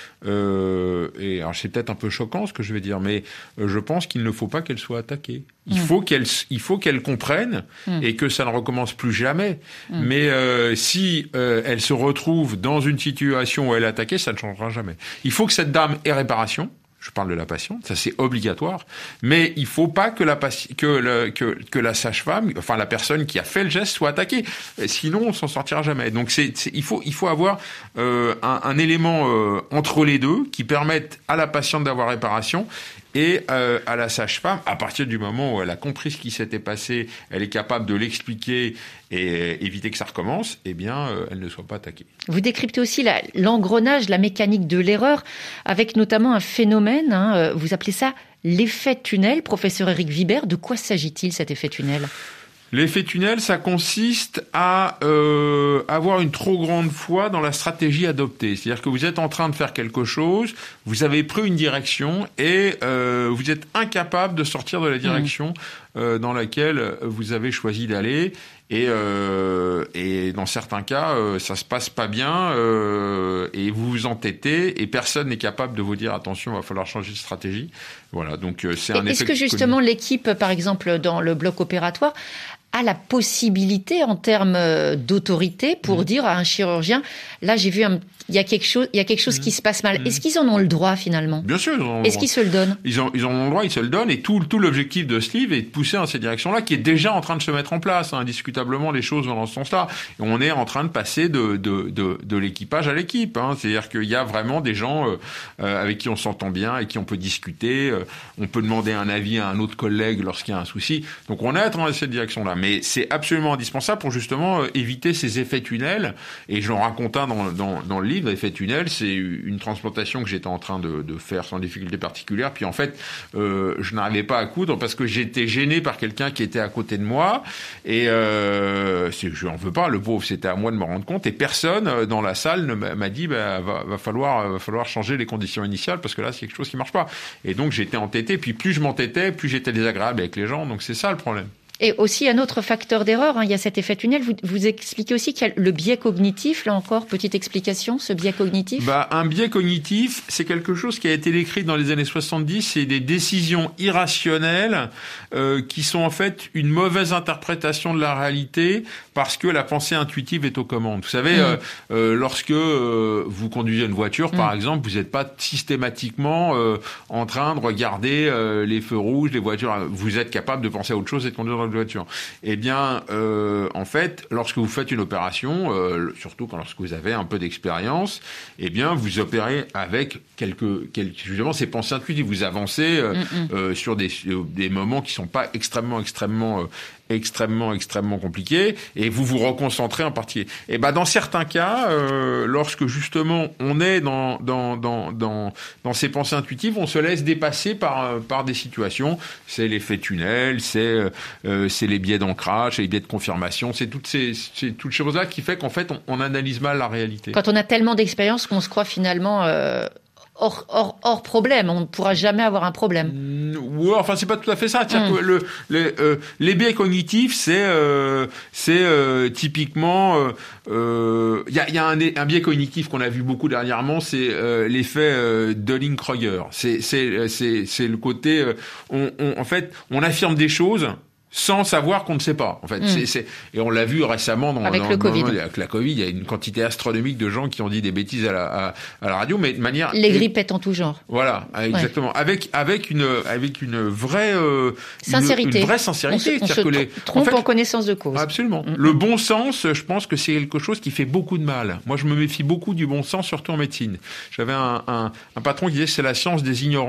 [SPEAKER 4] euh, et alors c'est peut-être un peu choquant ce que je vais dire, mais euh, je pense qu'il ne faut pas qu'elle soit attaquée. Il mmh. faut qu'elle, il faut qu'elle comprenne mmh. et que ça ne recommence plus jamais. Mmh. Mais euh, si euh, elle se retrouve dans une situation où elle est attaquée, ça ne changera jamais. Il faut que cette dame ait réparation. Je parle de la patiente, ça c'est obligatoire, mais il faut pas que la que le, que que la sage-femme, enfin la personne qui a fait le geste soit attaquée, sinon on s'en sortira jamais. Donc c'est, c'est il faut il faut avoir euh, un, un élément euh, entre les deux qui permette à la patiente d'avoir réparation et euh, à la sage-femme, à partir du moment où elle a compris ce qui s'était passé, elle est capable de l'expliquer et éviter que ça recommence, eh bien, euh, elle ne soit pas attaquée.
[SPEAKER 3] Vous décryptez aussi la, l'engrenage, la mécanique de l'erreur, avec notamment un phénomène, hein, vous appelez ça l'effet tunnel. Professeur Éric Vibert, de quoi s'agit-il cet effet tunnel ?
[SPEAKER 4] L'effet tunnel, ça consiste à euh, avoir une trop grande foi dans la stratégie adoptée. C'est-à-dire que vous êtes en train de faire quelque chose, vous avez pris une direction et euh, vous êtes incapable de sortir de la direction mmh. euh, dans laquelle vous avez choisi d'aller. Et, euh, et dans certains cas, euh, ça se passe pas bien euh, et vous vous entêtez et personne n'est capable de vous dire attention, il va falloir changer de stratégie. Voilà, donc euh, c'est un effet.
[SPEAKER 3] Est-ce que justement connu. L'équipe, par exemple, dans le bloc opératoire, a la possibilité en termes d'autorité pour mmh. dire à un chirurgien, là j'ai vu un, il y a quelque chose, il y a quelque chose mmh. qui se passe mal. Mmh. Est-ce qu'ils en ont le droit finalement ?
[SPEAKER 4] Bien sûr, ils en ont le
[SPEAKER 3] Est-ce
[SPEAKER 4] droit.
[SPEAKER 3] qu'ils se le donnent ?
[SPEAKER 4] Ils ont, ils en ont le droit, ils se le donnent et tout, tout l'objectif de ce livre est de pousser dans cette direction-là, qui est déjà en train de se mettre en place. Hein, indiscutablement, les choses vont dans ce sens-là. Et on est en train de passer de, de, de, de l'équipage à l'équipe. Hein. C'est-à-dire qu'il y a vraiment des gens euh, euh, avec qui on s'entend bien et qui on peut discuter. Euh, on peut demander un avis à un autre collègue lorsqu'il y a un souci. Donc on est en train de cette direction-là. Mais c'est absolument indispensable pour justement euh, éviter ces effets tunnels. Et je le raconte un dans, dans, dans le livre, l'effet tunnel, c'est une transplantation que j'étais en train de, de faire sans difficulté particulière. Puis en fait, euh, je n'arrivais pas à coudre parce que j'étais gêné par quelqu'un qui était à côté de moi. Et euh, c'est, je n'en veux pas, le pauvre, c'était à moi de me rendre compte. Et personne euh, dans la salle ne m'a, m'a dit bah, va, va, falloir, va falloir changer les conditions initiales parce que là, c'est quelque chose qui ne marche pas. Et donc, j'étais entêté. Puis plus je m'entêtais, plus j'étais désagréable avec les gens. Donc, c'est ça le problème.
[SPEAKER 3] Et aussi un autre facteur d'erreur, hein, il y a cet effet tunnel. Vous, vous expliquez aussi qu'il y a le biais cognitif. Là encore, petite explication, ce biais cognitif.
[SPEAKER 4] Bah, un biais cognitif, c'est quelque chose qui a été décrit dans les années soixante-dix. C'est des décisions irrationnelles euh, qui sont en fait une mauvaise interprétation de la réalité parce que la pensée intuitive est aux commandes. Vous savez, mmh. euh, euh, lorsque euh, vous conduisez une voiture, mmh. par exemple, vous n'êtes pas systématiquement euh, en train de regarder euh, les feux rouges, les voitures. Vous êtes capable de penser à autre chose et de conduire dans de voiture. Eh bien, euh, en fait, lorsque vous faites une opération, euh, surtout quand lorsque vous avez un peu d'expérience, eh bien, vous opérez avec quelques, quelques justement, ces pensées intuitives. Vous avancez euh, mm-hmm. euh, sur des, des moments qui sont pas extrêmement, extrêmement euh, extrêmement, extrêmement compliqué, et vous vous reconcentrez en particulier. Et ben dans certains cas, euh, lorsque justement on est dans dans dans dans dans ces pensées intuitives, on se laisse dépasser par par des situations. C'est l'effet tunnel, c'est euh, c'est les biais d'ancrage, c'est les biais de confirmation, c'est toutes ces c'est toutes ces choses-là qui fait qu'en fait on, on analyse mal la réalité.
[SPEAKER 3] Quand on a tellement d'expérience qu'on se croit finalement euh... Hors, hors, hors problème, on ne pourra jamais avoir un problème.
[SPEAKER 4] Mmh, ouais, enfin c'est pas tout à fait ça. C'est-à-dire mmh. que le, le, euh, les biais cognitifs, c'est, euh, c'est euh, typiquement, il euh, y a, y a un, un biais cognitif qu'on a vu beaucoup dernièrement, c'est euh, l'effet euh, Dunning-Kruger. C'est, c'est, c'est, c'est le côté, euh, on, on, en fait, on affirme des choses sans savoir qu'on ne sait pas, en fait. Mmh. C'est, c'est, et on l'a vu récemment dans,
[SPEAKER 3] avec
[SPEAKER 4] dans,
[SPEAKER 3] le
[SPEAKER 4] dans,
[SPEAKER 3] Covid.
[SPEAKER 4] Avec la Covid, il y a une quantité astronomique de gens qui ont dit des bêtises à la, à, à la radio, mais de manière...
[SPEAKER 3] Les grippettes en tout genre.
[SPEAKER 4] Voilà, exactement. Ouais. Avec, avec une, avec une vraie, euh,
[SPEAKER 3] sincérité.
[SPEAKER 4] Une, une vraie sincérité.
[SPEAKER 3] On se, on se que les, trompe en, fait, en connaissance de cause.
[SPEAKER 4] Absolument. Mmh. Le bon sens, je pense que c'est quelque chose qui fait beaucoup de mal. Moi, je me méfie beaucoup du bon sens, surtout en médecine. J'avais un, un, un patron qui disait que c'est la science des ignorants.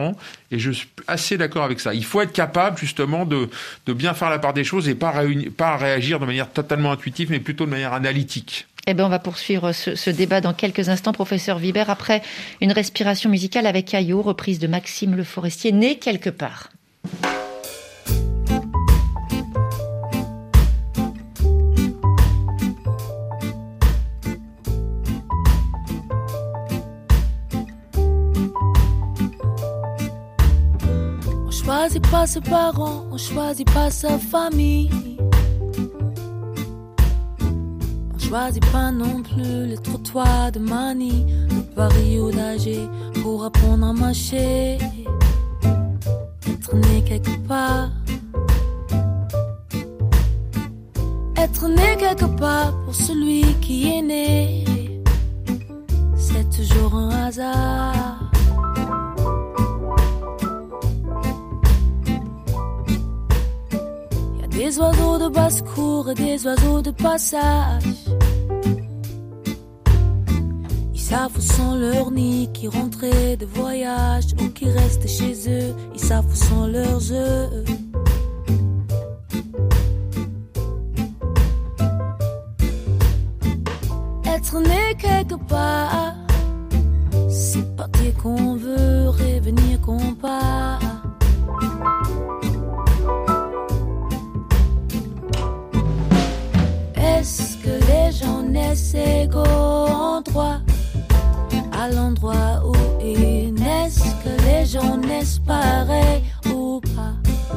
[SPEAKER 4] Et je suis assez d'accord avec ça. Il faut être capable justement de, de bien faire la part des choses et pas, réuni- pas réagir de manière totalement intuitive, mais plutôt de manière analytique.
[SPEAKER 3] Eh bien, on va poursuivre ce, ce débat dans quelques instants, professeur Vibert, après une respiration musicale avec Caillot, reprise de Maxime Le Forestier, né quelque part.
[SPEAKER 6] On choisit pas ses parents, on choisit pas sa famille. On choisit pas non plus les trottoirs de Manille, de Paris ou d'Alger pour apprendre à marcher. Être né quelque part, être né quelque part pour celui qui est né, c'est toujours un hasard. Des oiseaux de basse-cour et des oiseaux de passage. Ils savent où sont leurs nids, qui rentraient de voyage ou qui restaient chez eux. Ils savent où sont leurs œufs. Être né quelque part, c'est partir qu'on veut, revenir qu'on part. Est-ce que les gens naissent égaux en droit à l'endroit où ils naissent? Que les gens naissent pareils ou pas?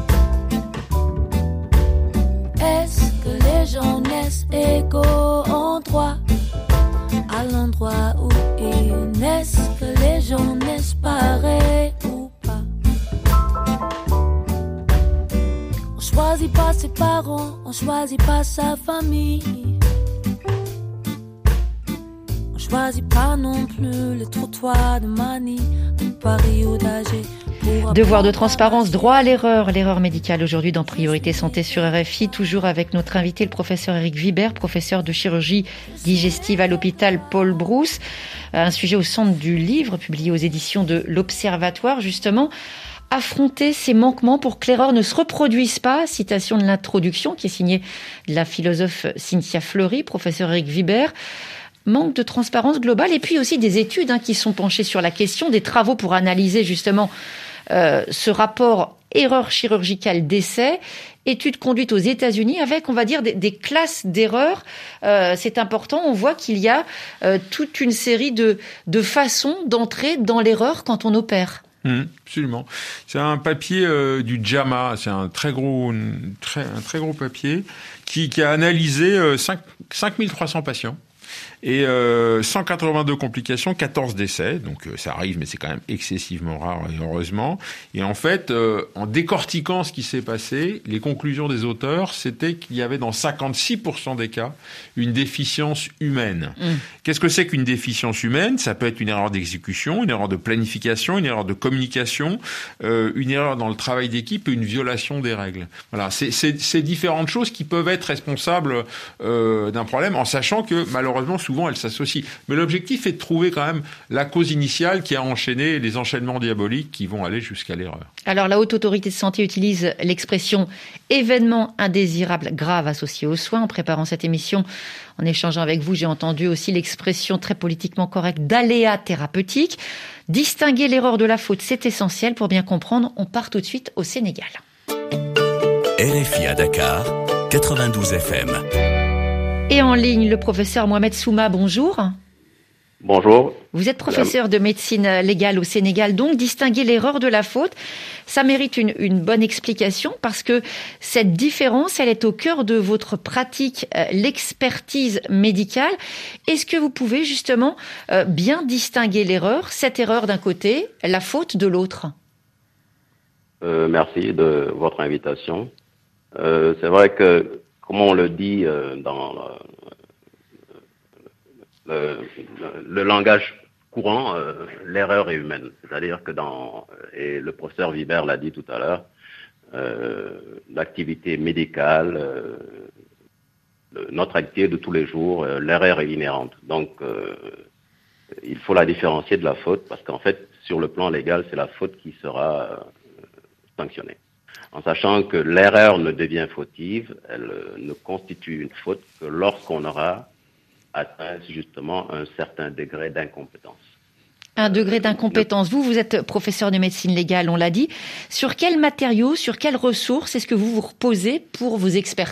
[SPEAKER 6] Est-ce que les gens naissent égaux en droit à l'endroit où ils naissent? Que les gens naissent pareils ou pas? On choisit pas ses parents, on choisit pas sa famille. On choisit pas non plus les trottoirs de Manille, de Paris ou d'Alger.
[SPEAKER 3] Devoir de transparence, droit à l'erreur, l'erreur médicale aujourd'hui dans Priorité Santé sur R F I, toujours avec notre invité, le professeur Éric Vibert, professeur de chirurgie digestive à l'hôpital Paul Brousse. Un sujet au centre du livre, publié aux éditions de l'Observatoire, justement. Affronter ces manquements pour que l'erreur ne se reproduise pas. Citation de l'introduction qui est signée de la philosophe Cynthia Fleury, professeur Éric Vibert. Manque de transparence globale et puis aussi des études hein, qui sont penchées sur la question, des travaux pour analyser justement euh, ce rapport erreur chirurgicale décès. Étude conduite aux États-Unis avec, on va dire, des, des classes d'erreurs. Euh, c'est important. On voit qu'il y a euh, toute une série de, de façons d'entrer dans l'erreur quand on opère.
[SPEAKER 4] Mmh, absolument. C'est un papier euh, du JAMA, c'est un très gros, très, un très gros papier qui, qui a analysé euh, cinq mille trois cents patients et euh, cent quatre-vingt-deux complications, quatorze décès. Donc euh, ça arrive, mais c'est quand même excessivement rare, et heureusement. Et en fait, euh, en décortiquant ce qui s'est passé, les conclusions des auteurs, c'était qu'il y avait dans cinquante-six pour cent des cas une déficience humaine. Mmh. Qu'est-ce que c'est qu'une déficience humaine? Ça peut être une erreur d'exécution, une erreur de planification, une erreur de communication, euh, une erreur dans le travail d'équipe et une violation des règles. Voilà, c'est, c'est, c'est différentes choses qui peuvent être responsables euh, d'un problème, en sachant que malheureusement, souvent, elles s'associent. Mais l'objectif est de trouver quand même la cause initiale qui a enchaîné les enchaînements diaboliques qui vont aller jusqu'à l'erreur.
[SPEAKER 3] Alors, la Haute Autorité de Santé utilise l'expression « événement indésirable grave associé aux soins ». En préparant cette émission, en échangeant avec vous, j'ai entendu aussi l'expression très politiquement correcte d'aléa thérapeutique. Distinguer l'erreur de la faute, c'est essentiel pour bien comprendre. On part tout de suite au Sénégal.
[SPEAKER 2] R F I à Dakar, quatre-vingt-douze F M.
[SPEAKER 3] Et en ligne, le professeur Mohamed Souma, bonjour.
[SPEAKER 7] Bonjour.
[SPEAKER 3] Vous êtes professeur Madame. de médecine légale au Sénégal, donc distinguer l'erreur de la faute, ça mérite une, une bonne explication parce que cette différence, elle est au cœur de votre pratique, euh, l'expertise médicale. Est-ce que vous pouvez justement euh, bien distinguer l'erreur, cette erreur d'un côté, la faute de l'autre?
[SPEAKER 7] euh, Merci de votre invitation. Euh, c'est vrai que Comme on le dit euh, dans le, le, le langage courant, euh, l'erreur est humaine. C'est-à-dire que dans, et le professeur Vibert l'a dit tout à l'heure, euh, l'activité médicale, euh, notre activité de tous les jours, euh, l'erreur est inhérente. Donc, euh, il faut la différencier de la faute parce qu'en fait, sur le plan légal, c'est la faute qui sera euh, sanctionnée. En sachant que l'erreur ne devient fautive, elle euh, ne constitue une faute que lorsqu'on aura atteint justement un certain degré d'incompétence.
[SPEAKER 3] Un degré d'incompétence. Vous, vous êtes professeur de médecine légale, on l'a dit. Sur quels matériaux, sur quelles ressources est-ce que vous vous reposez pour vos expertises ?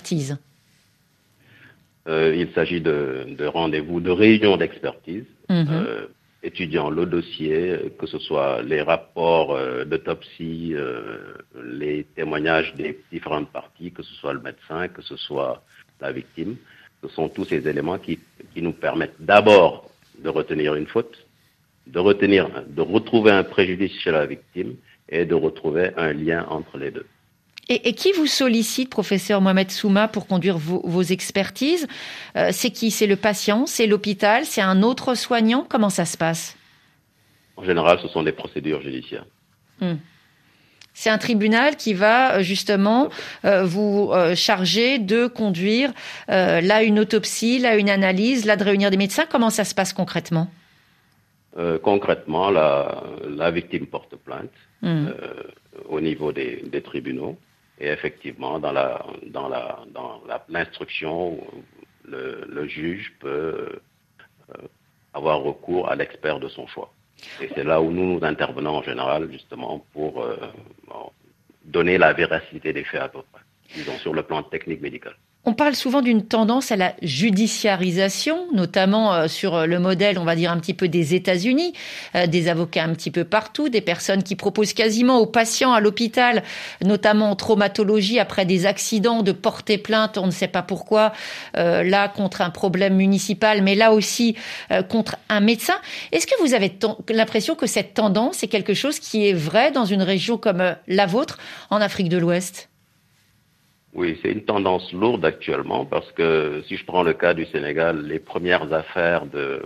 [SPEAKER 7] euh, Il s'agit de, de rendez-vous, de réunions d'expertise, mmh. euh, étudiant le dossier, que ce soit les rapports euh, d'autopsie, euh, les témoignages des différentes parties, que ce soit le médecin, que ce soit la victime. Ce sont tous ces éléments qui, qui nous permettent d'abord de retenir une faute, de retenir, de retrouver un préjudice chez la victime et de retrouver un lien entre les deux.
[SPEAKER 3] Et, et qui vous sollicite, professeur Mohamed Souma, pour conduire vos, vos expertises ? euh, C'est qui ? C'est le patient ? C'est l'hôpital ? C'est un autre soignant ? Comment ça se passe ?
[SPEAKER 7] En général, ce sont des procédures judiciaires.
[SPEAKER 3] Hum. C'est un tribunal qui va justement euh, vous euh, charger de conduire euh, là une autopsie, là une analyse, là de réunir des médecins. Comment ça se passe concrètement ?
[SPEAKER 7] Euh, concrètement, la, la victime porte plainte mmh. euh, au niveau des, des tribunaux et effectivement, dans, la, dans, la, dans la, l'instruction, le, le juge peut euh, avoir recours à l'expert de son choix. Et c'est là où nous, nous intervenons en général justement pour euh, bon, donner la véracité des faits à peu près, disons sur le plan technique médical.
[SPEAKER 3] On parle souvent d'une tendance à la judiciarisation, notamment euh, sur le modèle, on va dire, un petit peu des États-Unis, euh, des avocats un petit peu partout, des personnes qui proposent quasiment aux patients à l'hôpital, notamment en traumatologie, après des accidents, de porter plainte, on ne sait pas pourquoi, euh, là contre un problème municipal, mais là aussi euh, contre un médecin. Est-ce que vous avez t- l'impression que cette tendance est quelque chose qui est vrai dans une région comme euh, la vôtre, en Afrique de l'Ouest ?
[SPEAKER 7] Oui, c'est une tendance lourde actuellement parce que si je prends le cas du Sénégal, les premières affaires de,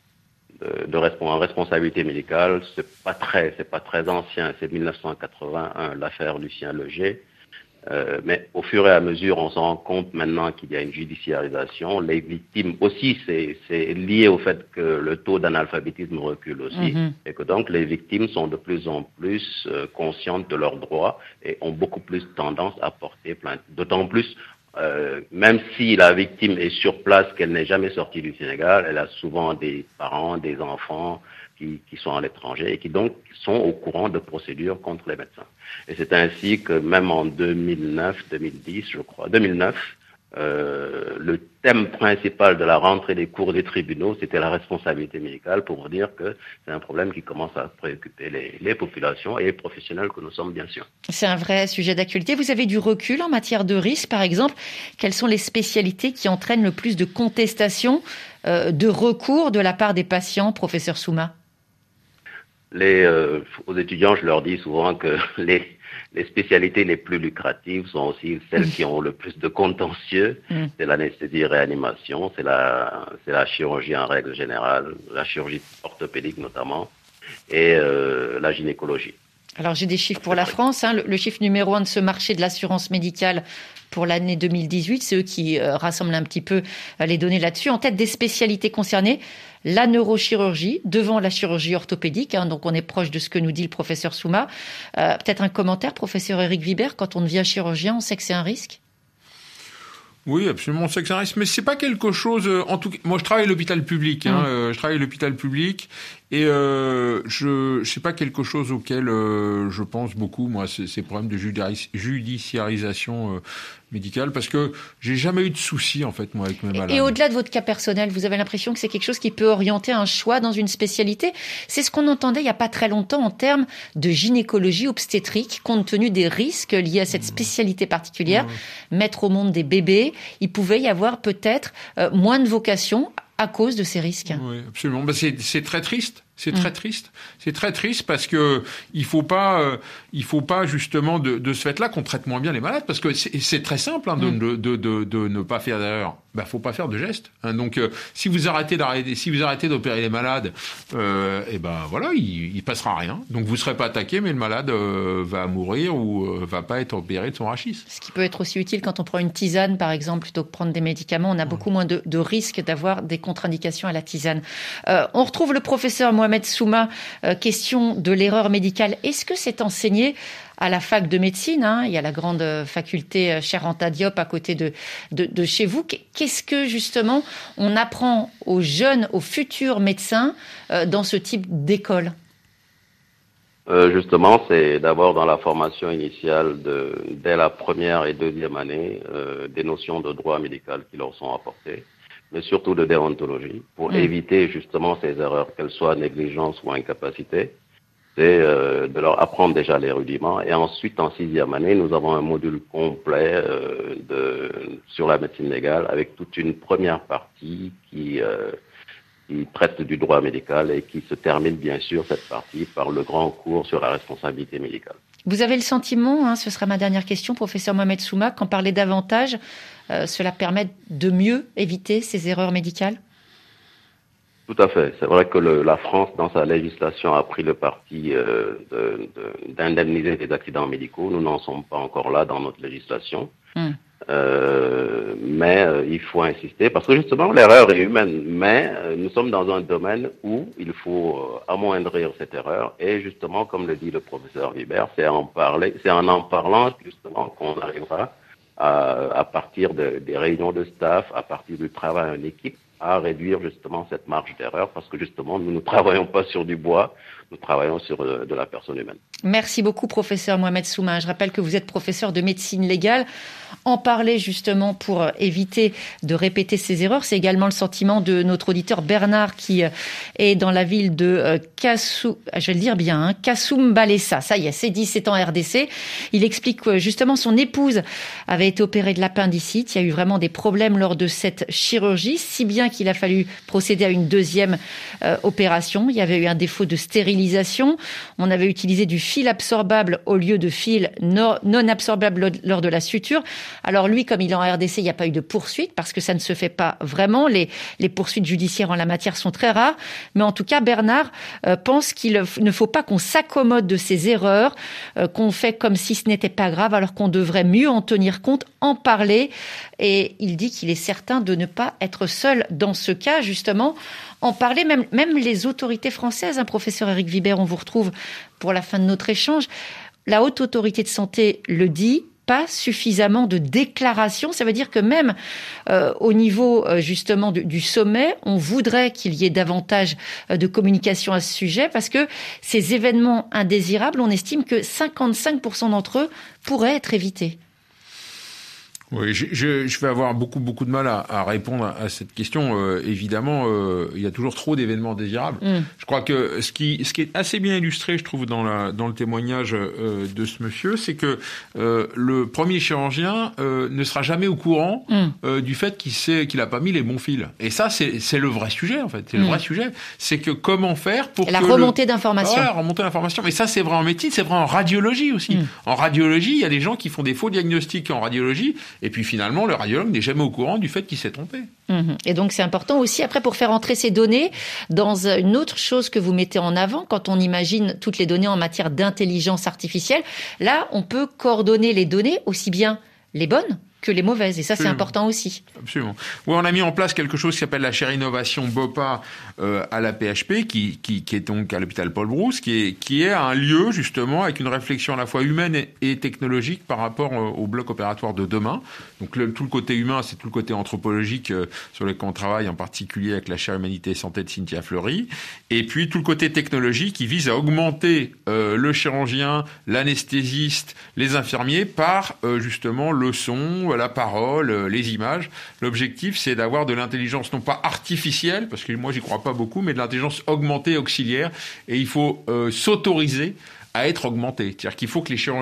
[SPEAKER 7] de, de responsabilité médicale, c'est pas très, c'est pas très ancien, c'est mille neuf cent quatre-vingt-un, l'affaire Lucien Leger. Euh, mais au fur et à mesure, on se rend compte maintenant qu'il y a une judiciarisation. Les victimes aussi, c'est, c'est lié au fait que le taux d'analphabétisme recule aussi, mm-hmm. et que donc les victimes sont de plus en plus euh, conscientes de leurs droits et ont beaucoup plus tendance à porter plainte. D'autant plus, euh, même si la victime est sur place, qu'elle n'est jamais sortie du Sénégal, elle a souvent des parents, des enfants qui, qui sont à l'étranger et qui donc sont au courant de procédures contre les médecins. Et c'est ainsi que même en deux mille neuf, deux mille dix, je crois, deux mille neuf, euh, le thème principal de la rentrée des cours des tribunaux, c'était la responsabilité médicale, pour dire que c'est un problème qui commence à préoccuper les, les populations et les professionnels que nous sommes, bien sûr.
[SPEAKER 3] C'est un vrai sujet d'actualité. Vous avez du recul en matière de risque, par exemple. Quelles sont les spécialités qui entraînent le plus de contestations, euh, de recours de la part des patients, professeur Souma ?
[SPEAKER 7] Les, euh, aux étudiants, je leur dis souvent que les, les spécialités les plus lucratives sont aussi celles qui ont le plus de contentieux. Mm. C'est l'anesthésie-réanimation, c'est la, c'est la chirurgie en règle générale, la chirurgie orthopédique notamment, et euh, la gynécologie.
[SPEAKER 3] Alors j'ai des chiffres pour la France. Hein. Le, le chiffre numéro un de ce marché de l'assurance médicale pour l'année deux mille dix-huit, c'est eux qui euh, rassemblent un petit peu euh, les données là-dessus. En tête des spécialités concernées, la neurochirurgie, devant la chirurgie orthopédique. Hein, donc on est proche de ce que nous dit le professeur Souma. Euh, peut-être un commentaire, professeur Éric Vibert, quand on devient chirurgien, on sait que c'est un risque ?
[SPEAKER 4] Oui, absolument, c'est que ça reste, mais c'est pas quelque chose. En tout cas, moi, je travaille à l'hôpital public. Hein, mmh. euh, je travaille à l'hôpital public et euh, je, c'est pas quelque chose auquel euh, je pense beaucoup. Moi, c'est ces problèmes de judiciarisation euh, médicale, parce que j'ai jamais eu de soucis en fait moi avec mes malades.
[SPEAKER 3] Et au-delà de votre cas personnel, vous avez l'impression que c'est quelque chose qui peut orienter un choix dans une spécialité ? C'est ce qu'on entendait il y a pas très longtemps en termes de gynécologie obstétrique, compte tenu des risques liés à cette spécialité particulière, mmh. mettre au monde des bébés. Il pouvait y avoir peut-être euh, moins de vocations à cause de ces risques.
[SPEAKER 4] Oui, absolument. Ben c'est, c'est très triste. C'est
[SPEAKER 3] mmh.
[SPEAKER 4] très triste. C'est très triste parce que il faut pas, euh, il faut pas justement de, de ce fait-là qu'on traite moins bien les malades, parce que c'est, c'est très simple hein, de, mmh. de, de, de, de ne pas faire d'erreur. Ben, faut pas faire de gestes. Hein. Donc, euh, si vous arrêtez d'arrêter, si vous arrêtez d'opérer les malades, euh, et ben voilà, il, il passera rien. Donc, vous serez pas attaqué, mais le malade euh, va mourir ou euh, va pas être opéré de son rachis.
[SPEAKER 3] Ce qui peut être aussi utile quand on prend une tisane, par exemple, plutôt que prendre des médicaments, on a beaucoup moins de, de risques d'avoir des contre-indications à la tisane. Euh, on retrouve le professeur Mohamed Souma. Euh, question de l'erreur médicale. Est-ce que c'est enseigné à la fac de médecine, hein, il y a la grande faculté Cheikh Anta Diop à côté de, de, de chez vous. Qu'est-ce que justement on apprend aux jeunes, aux futurs médecins euh, dans ce type d'école ?
[SPEAKER 7] euh, Justement, c'est d'abord dans la formation initiale, de, dès la première et deuxième année, euh, des notions de droit médical qui leur sont apportées, mais surtout de déontologie, pour mmh. éviter justement ces erreurs, qu'elles soient négligence ou incapacité. C'est euh, de leur apprendre déjà les rudiments. Et ensuite, en sixième année, nous avons un module complet euh, de, sur la médecine légale, avec toute une première partie qui, euh, qui traite du droit médical et qui se termine bien sûr, cette partie, par le grand cours sur la responsabilité médicale.
[SPEAKER 3] Vous avez le sentiment, hein, ce sera ma dernière question, professeur Mohamed Souma, qu'en parler davantage, euh, cela permet de mieux éviter ces erreurs médicales ?
[SPEAKER 7] Tout à fait. C'est vrai que le, la France, dans sa législation, a pris le parti euh, de, de, d'indemniser les accidents médicaux. Nous n'en sommes pas encore là dans notre législation. Mmh. Euh, mais euh, il faut insister, parce que justement, l'erreur est humaine. Mais euh, nous sommes dans un domaine où il faut euh, amoindrir cette erreur. Et justement, comme le dit le professeur Vibert, c'est en parler, c'est en en parlant justement qu'on arrivera à, à partir de, des réunions de staff, à partir du travail en équipe, à réduire justement cette marge d'erreur, parce que justement, nous ne travaillons pas sur du bois, nous travaillons sur de, de la personne humaine.
[SPEAKER 3] Merci beaucoup, professeur Mohamed Souma. Je rappelle que vous êtes professeur de médecine légale. En parler justement pour éviter de répéter ces erreurs, c'est également le sentiment de notre auditeur Bernard qui est dans la ville de Kassou, je vais le dire bien, hein, Kassoum-Balessa. Ça y est, c'est dit, c'est en R D C. Il explique que justement son épouse avait été opérée de l'appendicite. Il y a eu vraiment des problèmes lors de cette chirurgie, si bien qu'il a fallu procéder à une deuxième euh, opération. Il y avait eu un défaut de stérilisation. On avait utilisé du fil absorbable au lieu de fil non, non absorbable lors de la suture. Alors lui, comme il est en R D C, il n'y a pas eu de poursuite parce que ça ne se fait pas vraiment. Les, les poursuites judiciaires en la matière sont très rares. Mais en tout cas, Bernard euh, pense qu'il ne faut pas qu'on s'accommode de ces erreurs, euh, qu'on fait comme si ce n'était pas grave, alors qu'on devrait mieux en tenir compte, en parler. Et il dit qu'il est certain de ne pas être seul dans ce cas, justement. En parler, même, même les autorités françaises, hein, professeur Éric Vibert, on vous retrouve pour la fin de notre échange. La Haute Autorité de Santé le dit, pas suffisamment de déclarations. Ça veut dire que même euh, au niveau euh, justement du, du sommet, on voudrait qu'il y ait davantage euh, de communication à ce sujet, parce que ces événements indésirables, on estime que cinquante-cinq pour cent d'entre eux pourraient être évités.
[SPEAKER 4] Oui, je, je, je vais avoir beaucoup beaucoup de mal à, à répondre à, à cette question. Euh, évidemment, euh, il y a toujours trop d'événements désirables. Mm. Je crois que ce qui ce qui est assez bien illustré, je trouve, dans la dans le témoignage euh, de ce monsieur, c'est que euh, le premier chirurgien euh, ne sera jamais au courant mm. euh, du fait qu'il sait qu'il a pas mis les bons fils. Et ça, c'est c'est le vrai sujet en fait. C'est mm. le vrai sujet. C'est que comment faire pour
[SPEAKER 3] la
[SPEAKER 4] que
[SPEAKER 3] remontée
[SPEAKER 4] le...
[SPEAKER 3] d'informations.
[SPEAKER 4] Ouais, la remontée d'informations. Mais ça, c'est vrai en médecine, c'est vrai en radiologie aussi. Mm. En radiologie, il y a des gens qui font des faux diagnostics en radiologie. Et puis finalement, le radiologue n'est jamais au courant du fait qu'il s'est trompé.
[SPEAKER 3] Mmh. Et donc c'est important aussi, après, pour faire entrer ces données dans une autre chose que vous mettez en avant, quand on imagine toutes les données en matière d'intelligence artificielle, là, on peut coordonner les données, aussi bien les bonnes que les mauvaises. Et ça, Absolument. C'est important aussi.
[SPEAKER 4] Absolument. Oui, on a mis en place quelque chose qui s'appelle la chaire innovation BOPA euh, à la P H P, qui, qui, qui est donc à l'hôpital Paul Brousse, qui est, qui est un lieu, justement, avec une réflexion à la fois humaine et, et technologique par rapport euh, au bloc opératoire de demain. Donc, le, tout le côté humain, c'est tout le côté anthropologique euh, sur lequel on travaille, en particulier avec la chaire Humanité et Santé de Cynthia Fleury. Et puis, tout le côté technologique qui vise à augmenter euh, le chirurgien, l'anesthésiste, les infirmiers par, euh, justement, le son, la parole, les images. L'objectif, c'est d'avoir de l'intelligence, non pas artificielle, parce que moi, j'y crois pas beaucoup, mais de l'intelligence augmentée, auxiliaire. Et il faut euh, s'autoriser à être augmenté. C'est-à-dire qu'il faut que les chirurgiens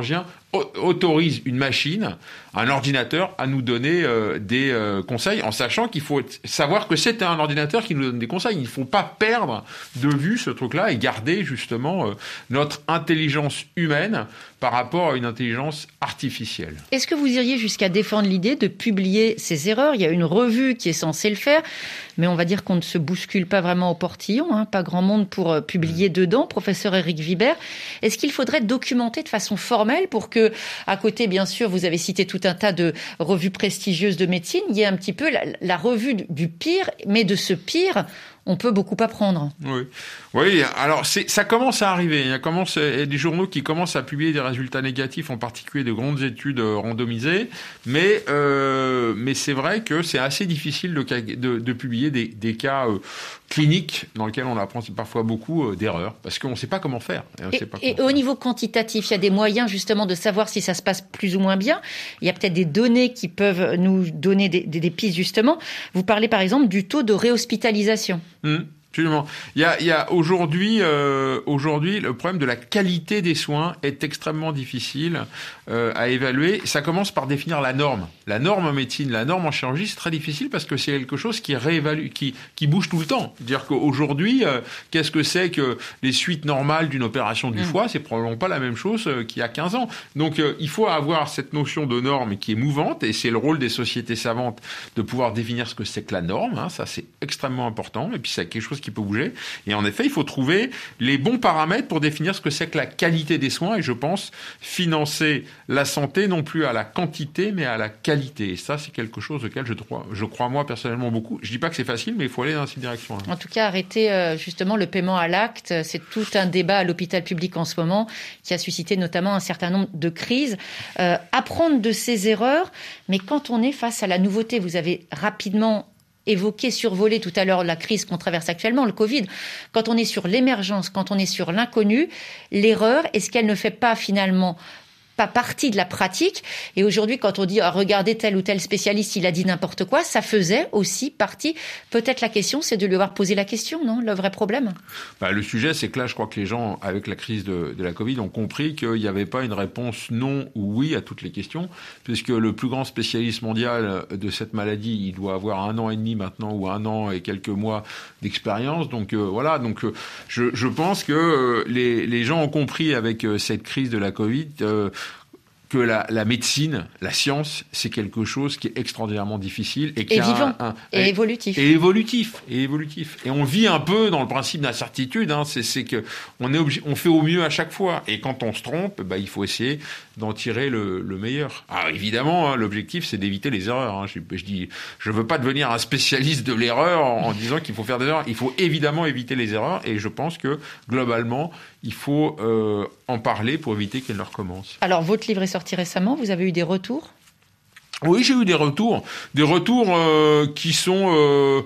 [SPEAKER 4] autorise une machine, un ordinateur, à nous donner euh, des euh, conseils, en sachant qu'il faut savoir que c'est un ordinateur qui nous donne des conseils. Il ne faut pas perdre de vue ce truc-là et garder justement euh, notre intelligence humaine par rapport à une intelligence artificielle.
[SPEAKER 3] Est-ce que vous iriez jusqu'à défendre l'idée de publier ces erreurs ? Il y a une revue qui est censée le faire, mais on va dire qu'on ne se bouscule pas vraiment au portillon, hein, pas grand monde pour euh, publier dedans. Professeur Éric Vibert, est-ce qu'il faudrait documenter de façon formelle pour que, à côté, bien sûr, vous avez cité tout un tas de revues prestigieuses de médecine, il y a un petit peu la, la revue du pire, mais de ce pire, on peut beaucoup apprendre.
[SPEAKER 4] Oui, oui. Alors c'est, ça commence à arriver. Il y a, commence, il y a des journaux qui commencent à publier des résultats négatifs, en particulier de grandes études randomisées. Mais euh, mais c'est vrai que c'est assez difficile de, de, de publier des, des cas euh, cliniques dans lesquels on apprend parfois beaucoup euh, d'erreurs parce qu'on ne sait pas comment faire. Et, on
[SPEAKER 3] et,
[SPEAKER 4] sait pas
[SPEAKER 3] et
[SPEAKER 4] comment
[SPEAKER 3] au
[SPEAKER 4] faire.
[SPEAKER 3] niveau quantitatif, il y a des moyens justement de savoir si ça se passe plus ou moins bien. Il y a peut-être des données qui peuvent nous donner des, des, des pistes justement. Vous parlez par exemple du taux de réhospitalisation.
[SPEAKER 4] Mmh. Absolument. Il y a, il y a aujourd'hui, euh, aujourd'hui, le problème de la qualité des soins est extrêmement difficile euh, à évaluer. Ça commence par définir la norme. La norme en médecine, la norme en chirurgie, c'est très difficile parce que c'est quelque chose qui réévalue, qui, qui bouge tout le temps. C'est-à-dire qu'aujourd'hui, euh, qu'est-ce que c'est que les suites normales d'une opération du mmh. foie ? C'est probablement pas la même chose euh, qu'il y a quinze ans. Donc, euh, il faut avoir cette notion de norme qui est mouvante et c'est le rôle des sociétés savantes de pouvoir définir ce que c'est que la norme. Hein. Ça, c'est extrêmement important. Et puis, c'est quelque chose qui peut bouger. Et en effet, il faut trouver les bons paramètres pour définir ce que c'est que la qualité des soins. Et je pense financer la santé non plus à la quantité, mais à la qualité. Et ça, c'est quelque chose auquel je crois, je crois moi personnellement beaucoup. Je dis pas que c'est facile, mais il faut aller dans cette direction-là.
[SPEAKER 3] En tout cas, arrêter euh, justement le paiement à l'acte, c'est tout un débat à l'hôpital public en ce moment qui a suscité notamment un certain nombre de crises. Euh, apprendre de ses erreurs, mais quand on est face à la nouveauté, vous avez rapidement évoqué, survolé tout à l'heure la crise qu'on traverse actuellement, le Covid. Quand on est sur l'émergence, quand on est sur l'inconnu, l'erreur, est-ce qu'elle ne fait pas finalement pas partie de la pratique? Et aujourd'hui, quand on dit ah, regardez tel ou tel spécialiste, il a dit n'importe quoi, ça faisait aussi partie. Peut-être la question, c'est de lui avoir posé la question, non? Le vrai problème.
[SPEAKER 4] Bah, le sujet, c'est que là, je crois que les gens, avec la crise de, de la Covid, ont compris qu'il n'y avait pas une réponse non ou oui à toutes les questions, puisque le plus grand spécialiste mondial de cette maladie, il doit avoir un an et demi maintenant ou un an et quelques mois d'expérience. Donc euh, voilà. Donc euh, je, je pense que euh, les, les gens ont compris avec euh, cette crise de la Covid. Euh, que la, la médecine, la science, c'est quelque chose qui est extraordinairement difficile et qui
[SPEAKER 3] et
[SPEAKER 4] a
[SPEAKER 3] vivant
[SPEAKER 4] un, un,
[SPEAKER 3] et,
[SPEAKER 4] et
[SPEAKER 3] évolutif
[SPEAKER 4] et évolutif et évolutif et on vit un peu dans le principe d'incertitude. Hein, c'est, c'est que on est obligé, on fait au mieux à chaque fois et quand on se trompe, bah il faut essayer d'en tirer le, le meilleur. Alors évidemment, hein, l'objectif c'est d'éviter les erreurs. Hein. Je, je dis, je veux pas devenir un spécialiste de l'erreur en, en disant qu'il faut faire des erreurs. Il faut évidemment éviter les erreurs et je pense que globalement il faut euh, en parler pour éviter qu'elles ne recommencent.
[SPEAKER 3] Alors, votre livre est sorti récemment, vous avez eu des retours ?
[SPEAKER 4] Oui, j'ai eu des retours. Des retours euh, qui sont... Euh,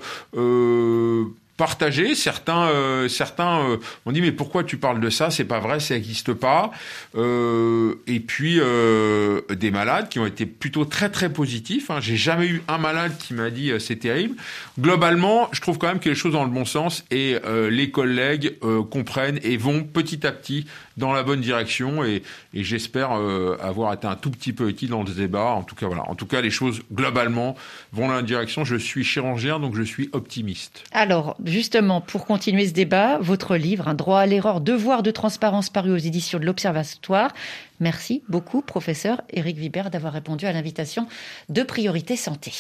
[SPEAKER 4] euh, partagés. Certains, euh, certains euh, m'ont dit mais pourquoi tu parles de ça ? C'est pas vrai, ça n'existe pas. Euh, et puis euh, des malades qui ont été plutôt très très positifs. Hein. J'ai jamais eu un malade qui m'a dit euh, c'est terrible. Globalement, je trouve quand même que les choses dans le bon sens et euh, les collègues euh, comprennent et vont petit à petit dans la bonne direction et, et j'espère euh, avoir été un tout petit peu utile dans le débat. En tout cas voilà. En tout cas les choses globalement vont dans la direction. Je suis chirurgien donc je suis optimiste.
[SPEAKER 3] Alors justement, pour continuer ce débat, votre livre, Un droit à l'erreur, devoir de transparence, paru aux éditions de l'Observatoire. Merci beaucoup, professeur Éric Vibert, d'avoir répondu à l'invitation de Priorité Santé.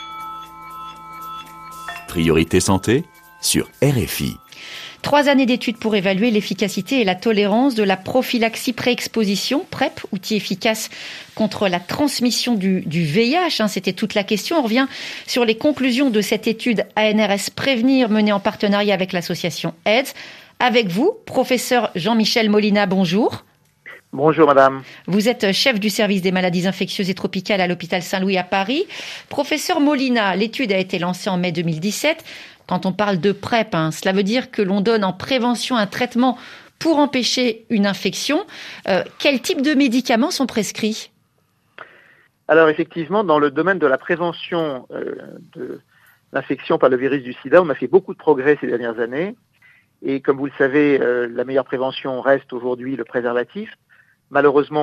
[SPEAKER 2] Priorité Santé sur R F I.
[SPEAKER 3] Trois années d'études pour évaluer l'efficacité et la tolérance de la prophylaxie pré-exposition, PrEP, outil efficace contre la transmission du, du V I H. Hein, c'était toute la question. On revient sur les conclusions de cette étude A N R S Prévenir menée en partenariat avec l'association AIDS. Avec vous, professeur Jean-Michel Molina, bonjour.
[SPEAKER 8] Bonjour madame.
[SPEAKER 3] Vous êtes chef du service des maladies infectieuses et tropicales à l'hôpital Saint-Louis à Paris. Professeur Molina, l'étude a été lancée en mai deux mille dix-sept. Quand on parle de PrEP, hein, cela veut dire que l'on donne en prévention un traitement pour empêcher une infection. Euh, quel type de médicaments sont prescrits ?
[SPEAKER 8] Alors effectivement, dans le domaine de la prévention euh, de l'infection par le virus du sida, on a fait beaucoup de progrès ces dernières années. Et comme vous le savez, euh, la meilleure prévention reste aujourd'hui le préservatif. Malheureusement,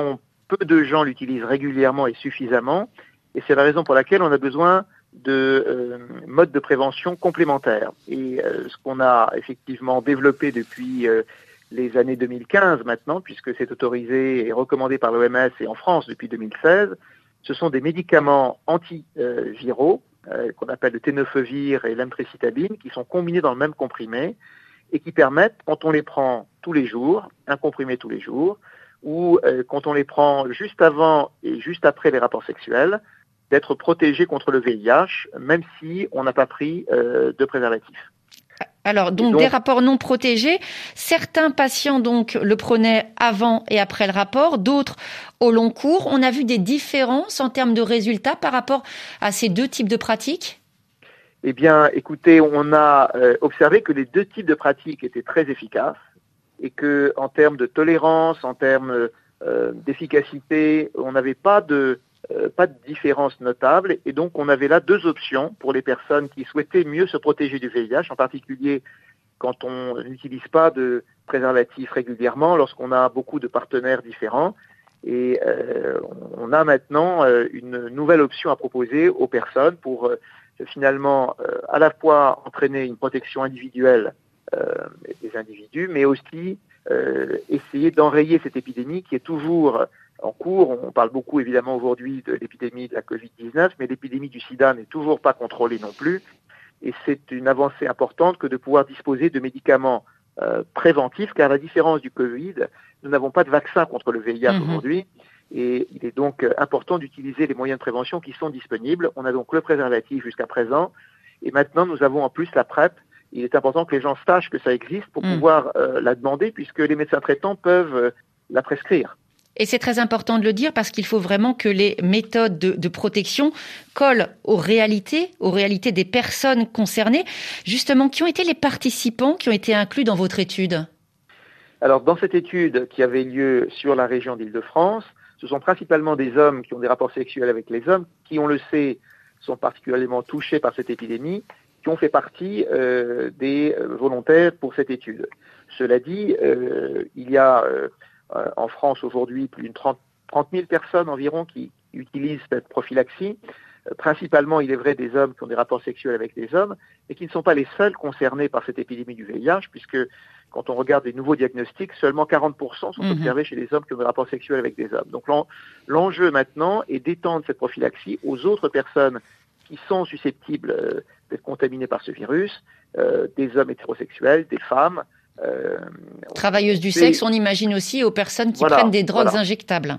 [SPEAKER 8] peu de gens l'utilisent régulièrement et suffisamment, et c'est la raison pour laquelle on a besoin de euh, modes de prévention complémentaires. Et euh, ce qu'on a effectivement développé depuis euh, les années deux mille quinze maintenant, puisque c'est autorisé et recommandé par l'O M S et en France depuis deux mille seize, ce sont des médicaments antiviraux euh, qu'on appelle le tenofovir et l'emtricitabine, qui sont combinés dans le même comprimé et qui permettent, quand on les prend tous les jours, un comprimé tous les jours, ou euh, quand on les prend juste avant et juste après les rapports sexuels, d'être protégé contre le V I H, même si on n'a pas pris euh, de préservatif.
[SPEAKER 3] Alors, donc, donc, des rapports non protégés. Certains patients, donc, le prenaient avant et après le rapport, d'autres au long cours. On a vu des différences en termes de résultats par rapport à ces deux types de pratiques?
[SPEAKER 8] Eh bien, écoutez, on a euh, observé que les deux types de pratiques étaient très efficaces et que, en termes de tolérance, en termes euh, d'efficacité, on n'avait pas de Euh, pas de différence notable, et donc on avait là deux options pour les personnes qui souhaitaient mieux se protéger du V I H, en particulier quand on n'utilise pas de préservatif régulièrement, lorsqu'on a beaucoup de partenaires différents. Et euh, on a maintenant euh, une nouvelle option à proposer aux personnes pour euh, finalement euh, à la fois entraîner une protection individuelle euh, des individus, mais aussi euh, essayer d'enrayer cette épidémie qui est toujours en cours. On parle beaucoup évidemment aujourd'hui de l'épidémie de la covid dix-neuf, mais l'épidémie du sida n'est toujours pas contrôlée non plus. Et c'est une avancée importante que de pouvoir disposer de médicaments euh, préventifs, car à la différence du Covid, nous n'avons pas de vaccin contre le V I H mmh. aujourd'hui. Et il est donc important d'utiliser les moyens de prévention qui sont disponibles. On a donc le préservatif jusqu'à présent. Et maintenant, nous avons en plus la PrEP. Il est important que les gens sachent que ça existe pour mmh. pouvoir euh, la demander, puisque les médecins traitants peuvent euh, la prescrire.
[SPEAKER 3] Et c'est très important de le dire parce qu'il faut vraiment que les méthodes de, de protection collent aux réalités, aux réalités des personnes concernées. Justement, qui ont été les participants qui ont été inclus dans votre étude?
[SPEAKER 8] Alors, dans cette étude qui avait lieu sur la région d'Île-de-France, ce sont principalement des hommes qui ont des rapports sexuels avec les hommes, qui, on le sait, sont particulièrement touchés par cette épidémie, qui ont fait partie euh, des volontaires pour cette étude. Cela dit, euh, il y a... Euh, en France aujourd'hui plus d'une trente mille personnes environ qui utilisent cette prophylaxie, euh, principalement il est vrai des hommes qui ont des rapports sexuels avec des hommes, et qui ne sont pas les seuls concernés par cette épidémie du V I H, puisque quand on regarde les nouveaux diagnostics, seulement quarante pour cent sont mmh. observés chez les hommes qui ont des rapports sexuels avec des hommes. Donc l'en, l'enjeu maintenant est d'étendre cette prophylaxie aux autres personnes qui sont susceptibles euh, d'être contaminées par ce virus, euh, des hommes hétérosexuels, des femmes,
[SPEAKER 3] Euh, Travailleuses du sexe, on imagine aussi aux personnes qui voilà, prennent des drogues voilà. injectables.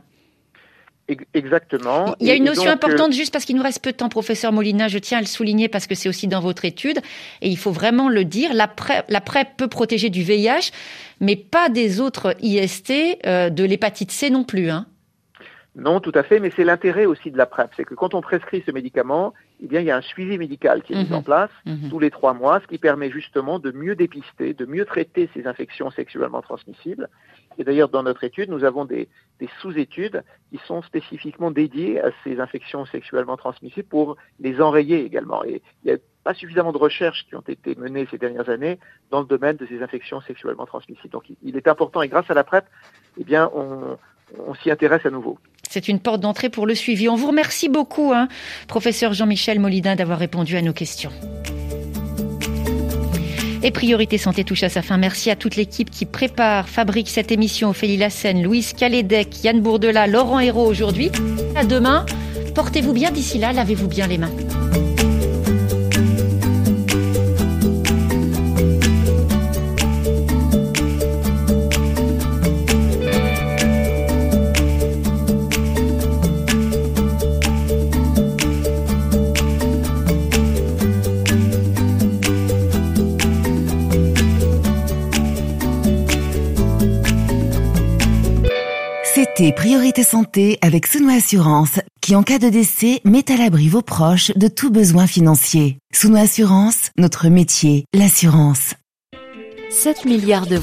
[SPEAKER 8] Exactement.
[SPEAKER 3] Il y a une et, notion et donc, importante, juste parce qu'il nous reste peu de temps, professeur Molina, je tiens à le souligner parce que c'est aussi dans votre étude, et il faut vraiment le dire, la PrEP, la PrEP peut protéger du V I H, mais pas des autres I S T, euh, de l'hépatite C non plus, hein.
[SPEAKER 8] Non, tout à fait, mais c'est l'intérêt aussi de la PrEP, c'est que quand on prescrit ce médicament, eh bien, il y a un suivi médical qui est mmh. mis en place mmh. tous les trois mois, ce qui permet justement de mieux dépister, de mieux traiter ces infections sexuellement transmissibles. Et d'ailleurs, dans notre étude, nous avons des, des sous-études qui sont spécifiquement dédiées à ces infections sexuellement transmissibles pour les enrayer également. Et il n'y a pas suffisamment de recherches qui ont été menées ces dernières années dans le domaine de ces infections sexuellement transmissibles. Donc, il est important, et grâce à la PrEP, eh bien, on, on s'y intéresse à nouveau.
[SPEAKER 3] C'est une porte d'entrée pour le suivi. On vous remercie beaucoup, hein, professeur Jean-Michel Molina, d'avoir répondu à nos questions. Et Priorité Santé touche à sa fin. Merci à toute l'équipe qui prépare, fabrique cette émission. Ophélie Lassène, Louise Calédec, Yann Bourdelat, Laurent Hérault aujourd'hui. À demain. Portez-vous bien d'ici là. Lavez-vous bien les mains.
[SPEAKER 1] C'était Priorité Santé avec Souno Assurance, qui en cas de décès met à l'abri vos proches de tout besoin financier. Souno Assurance, notre métier, l'assurance.
[SPEAKER 9] sept milliards de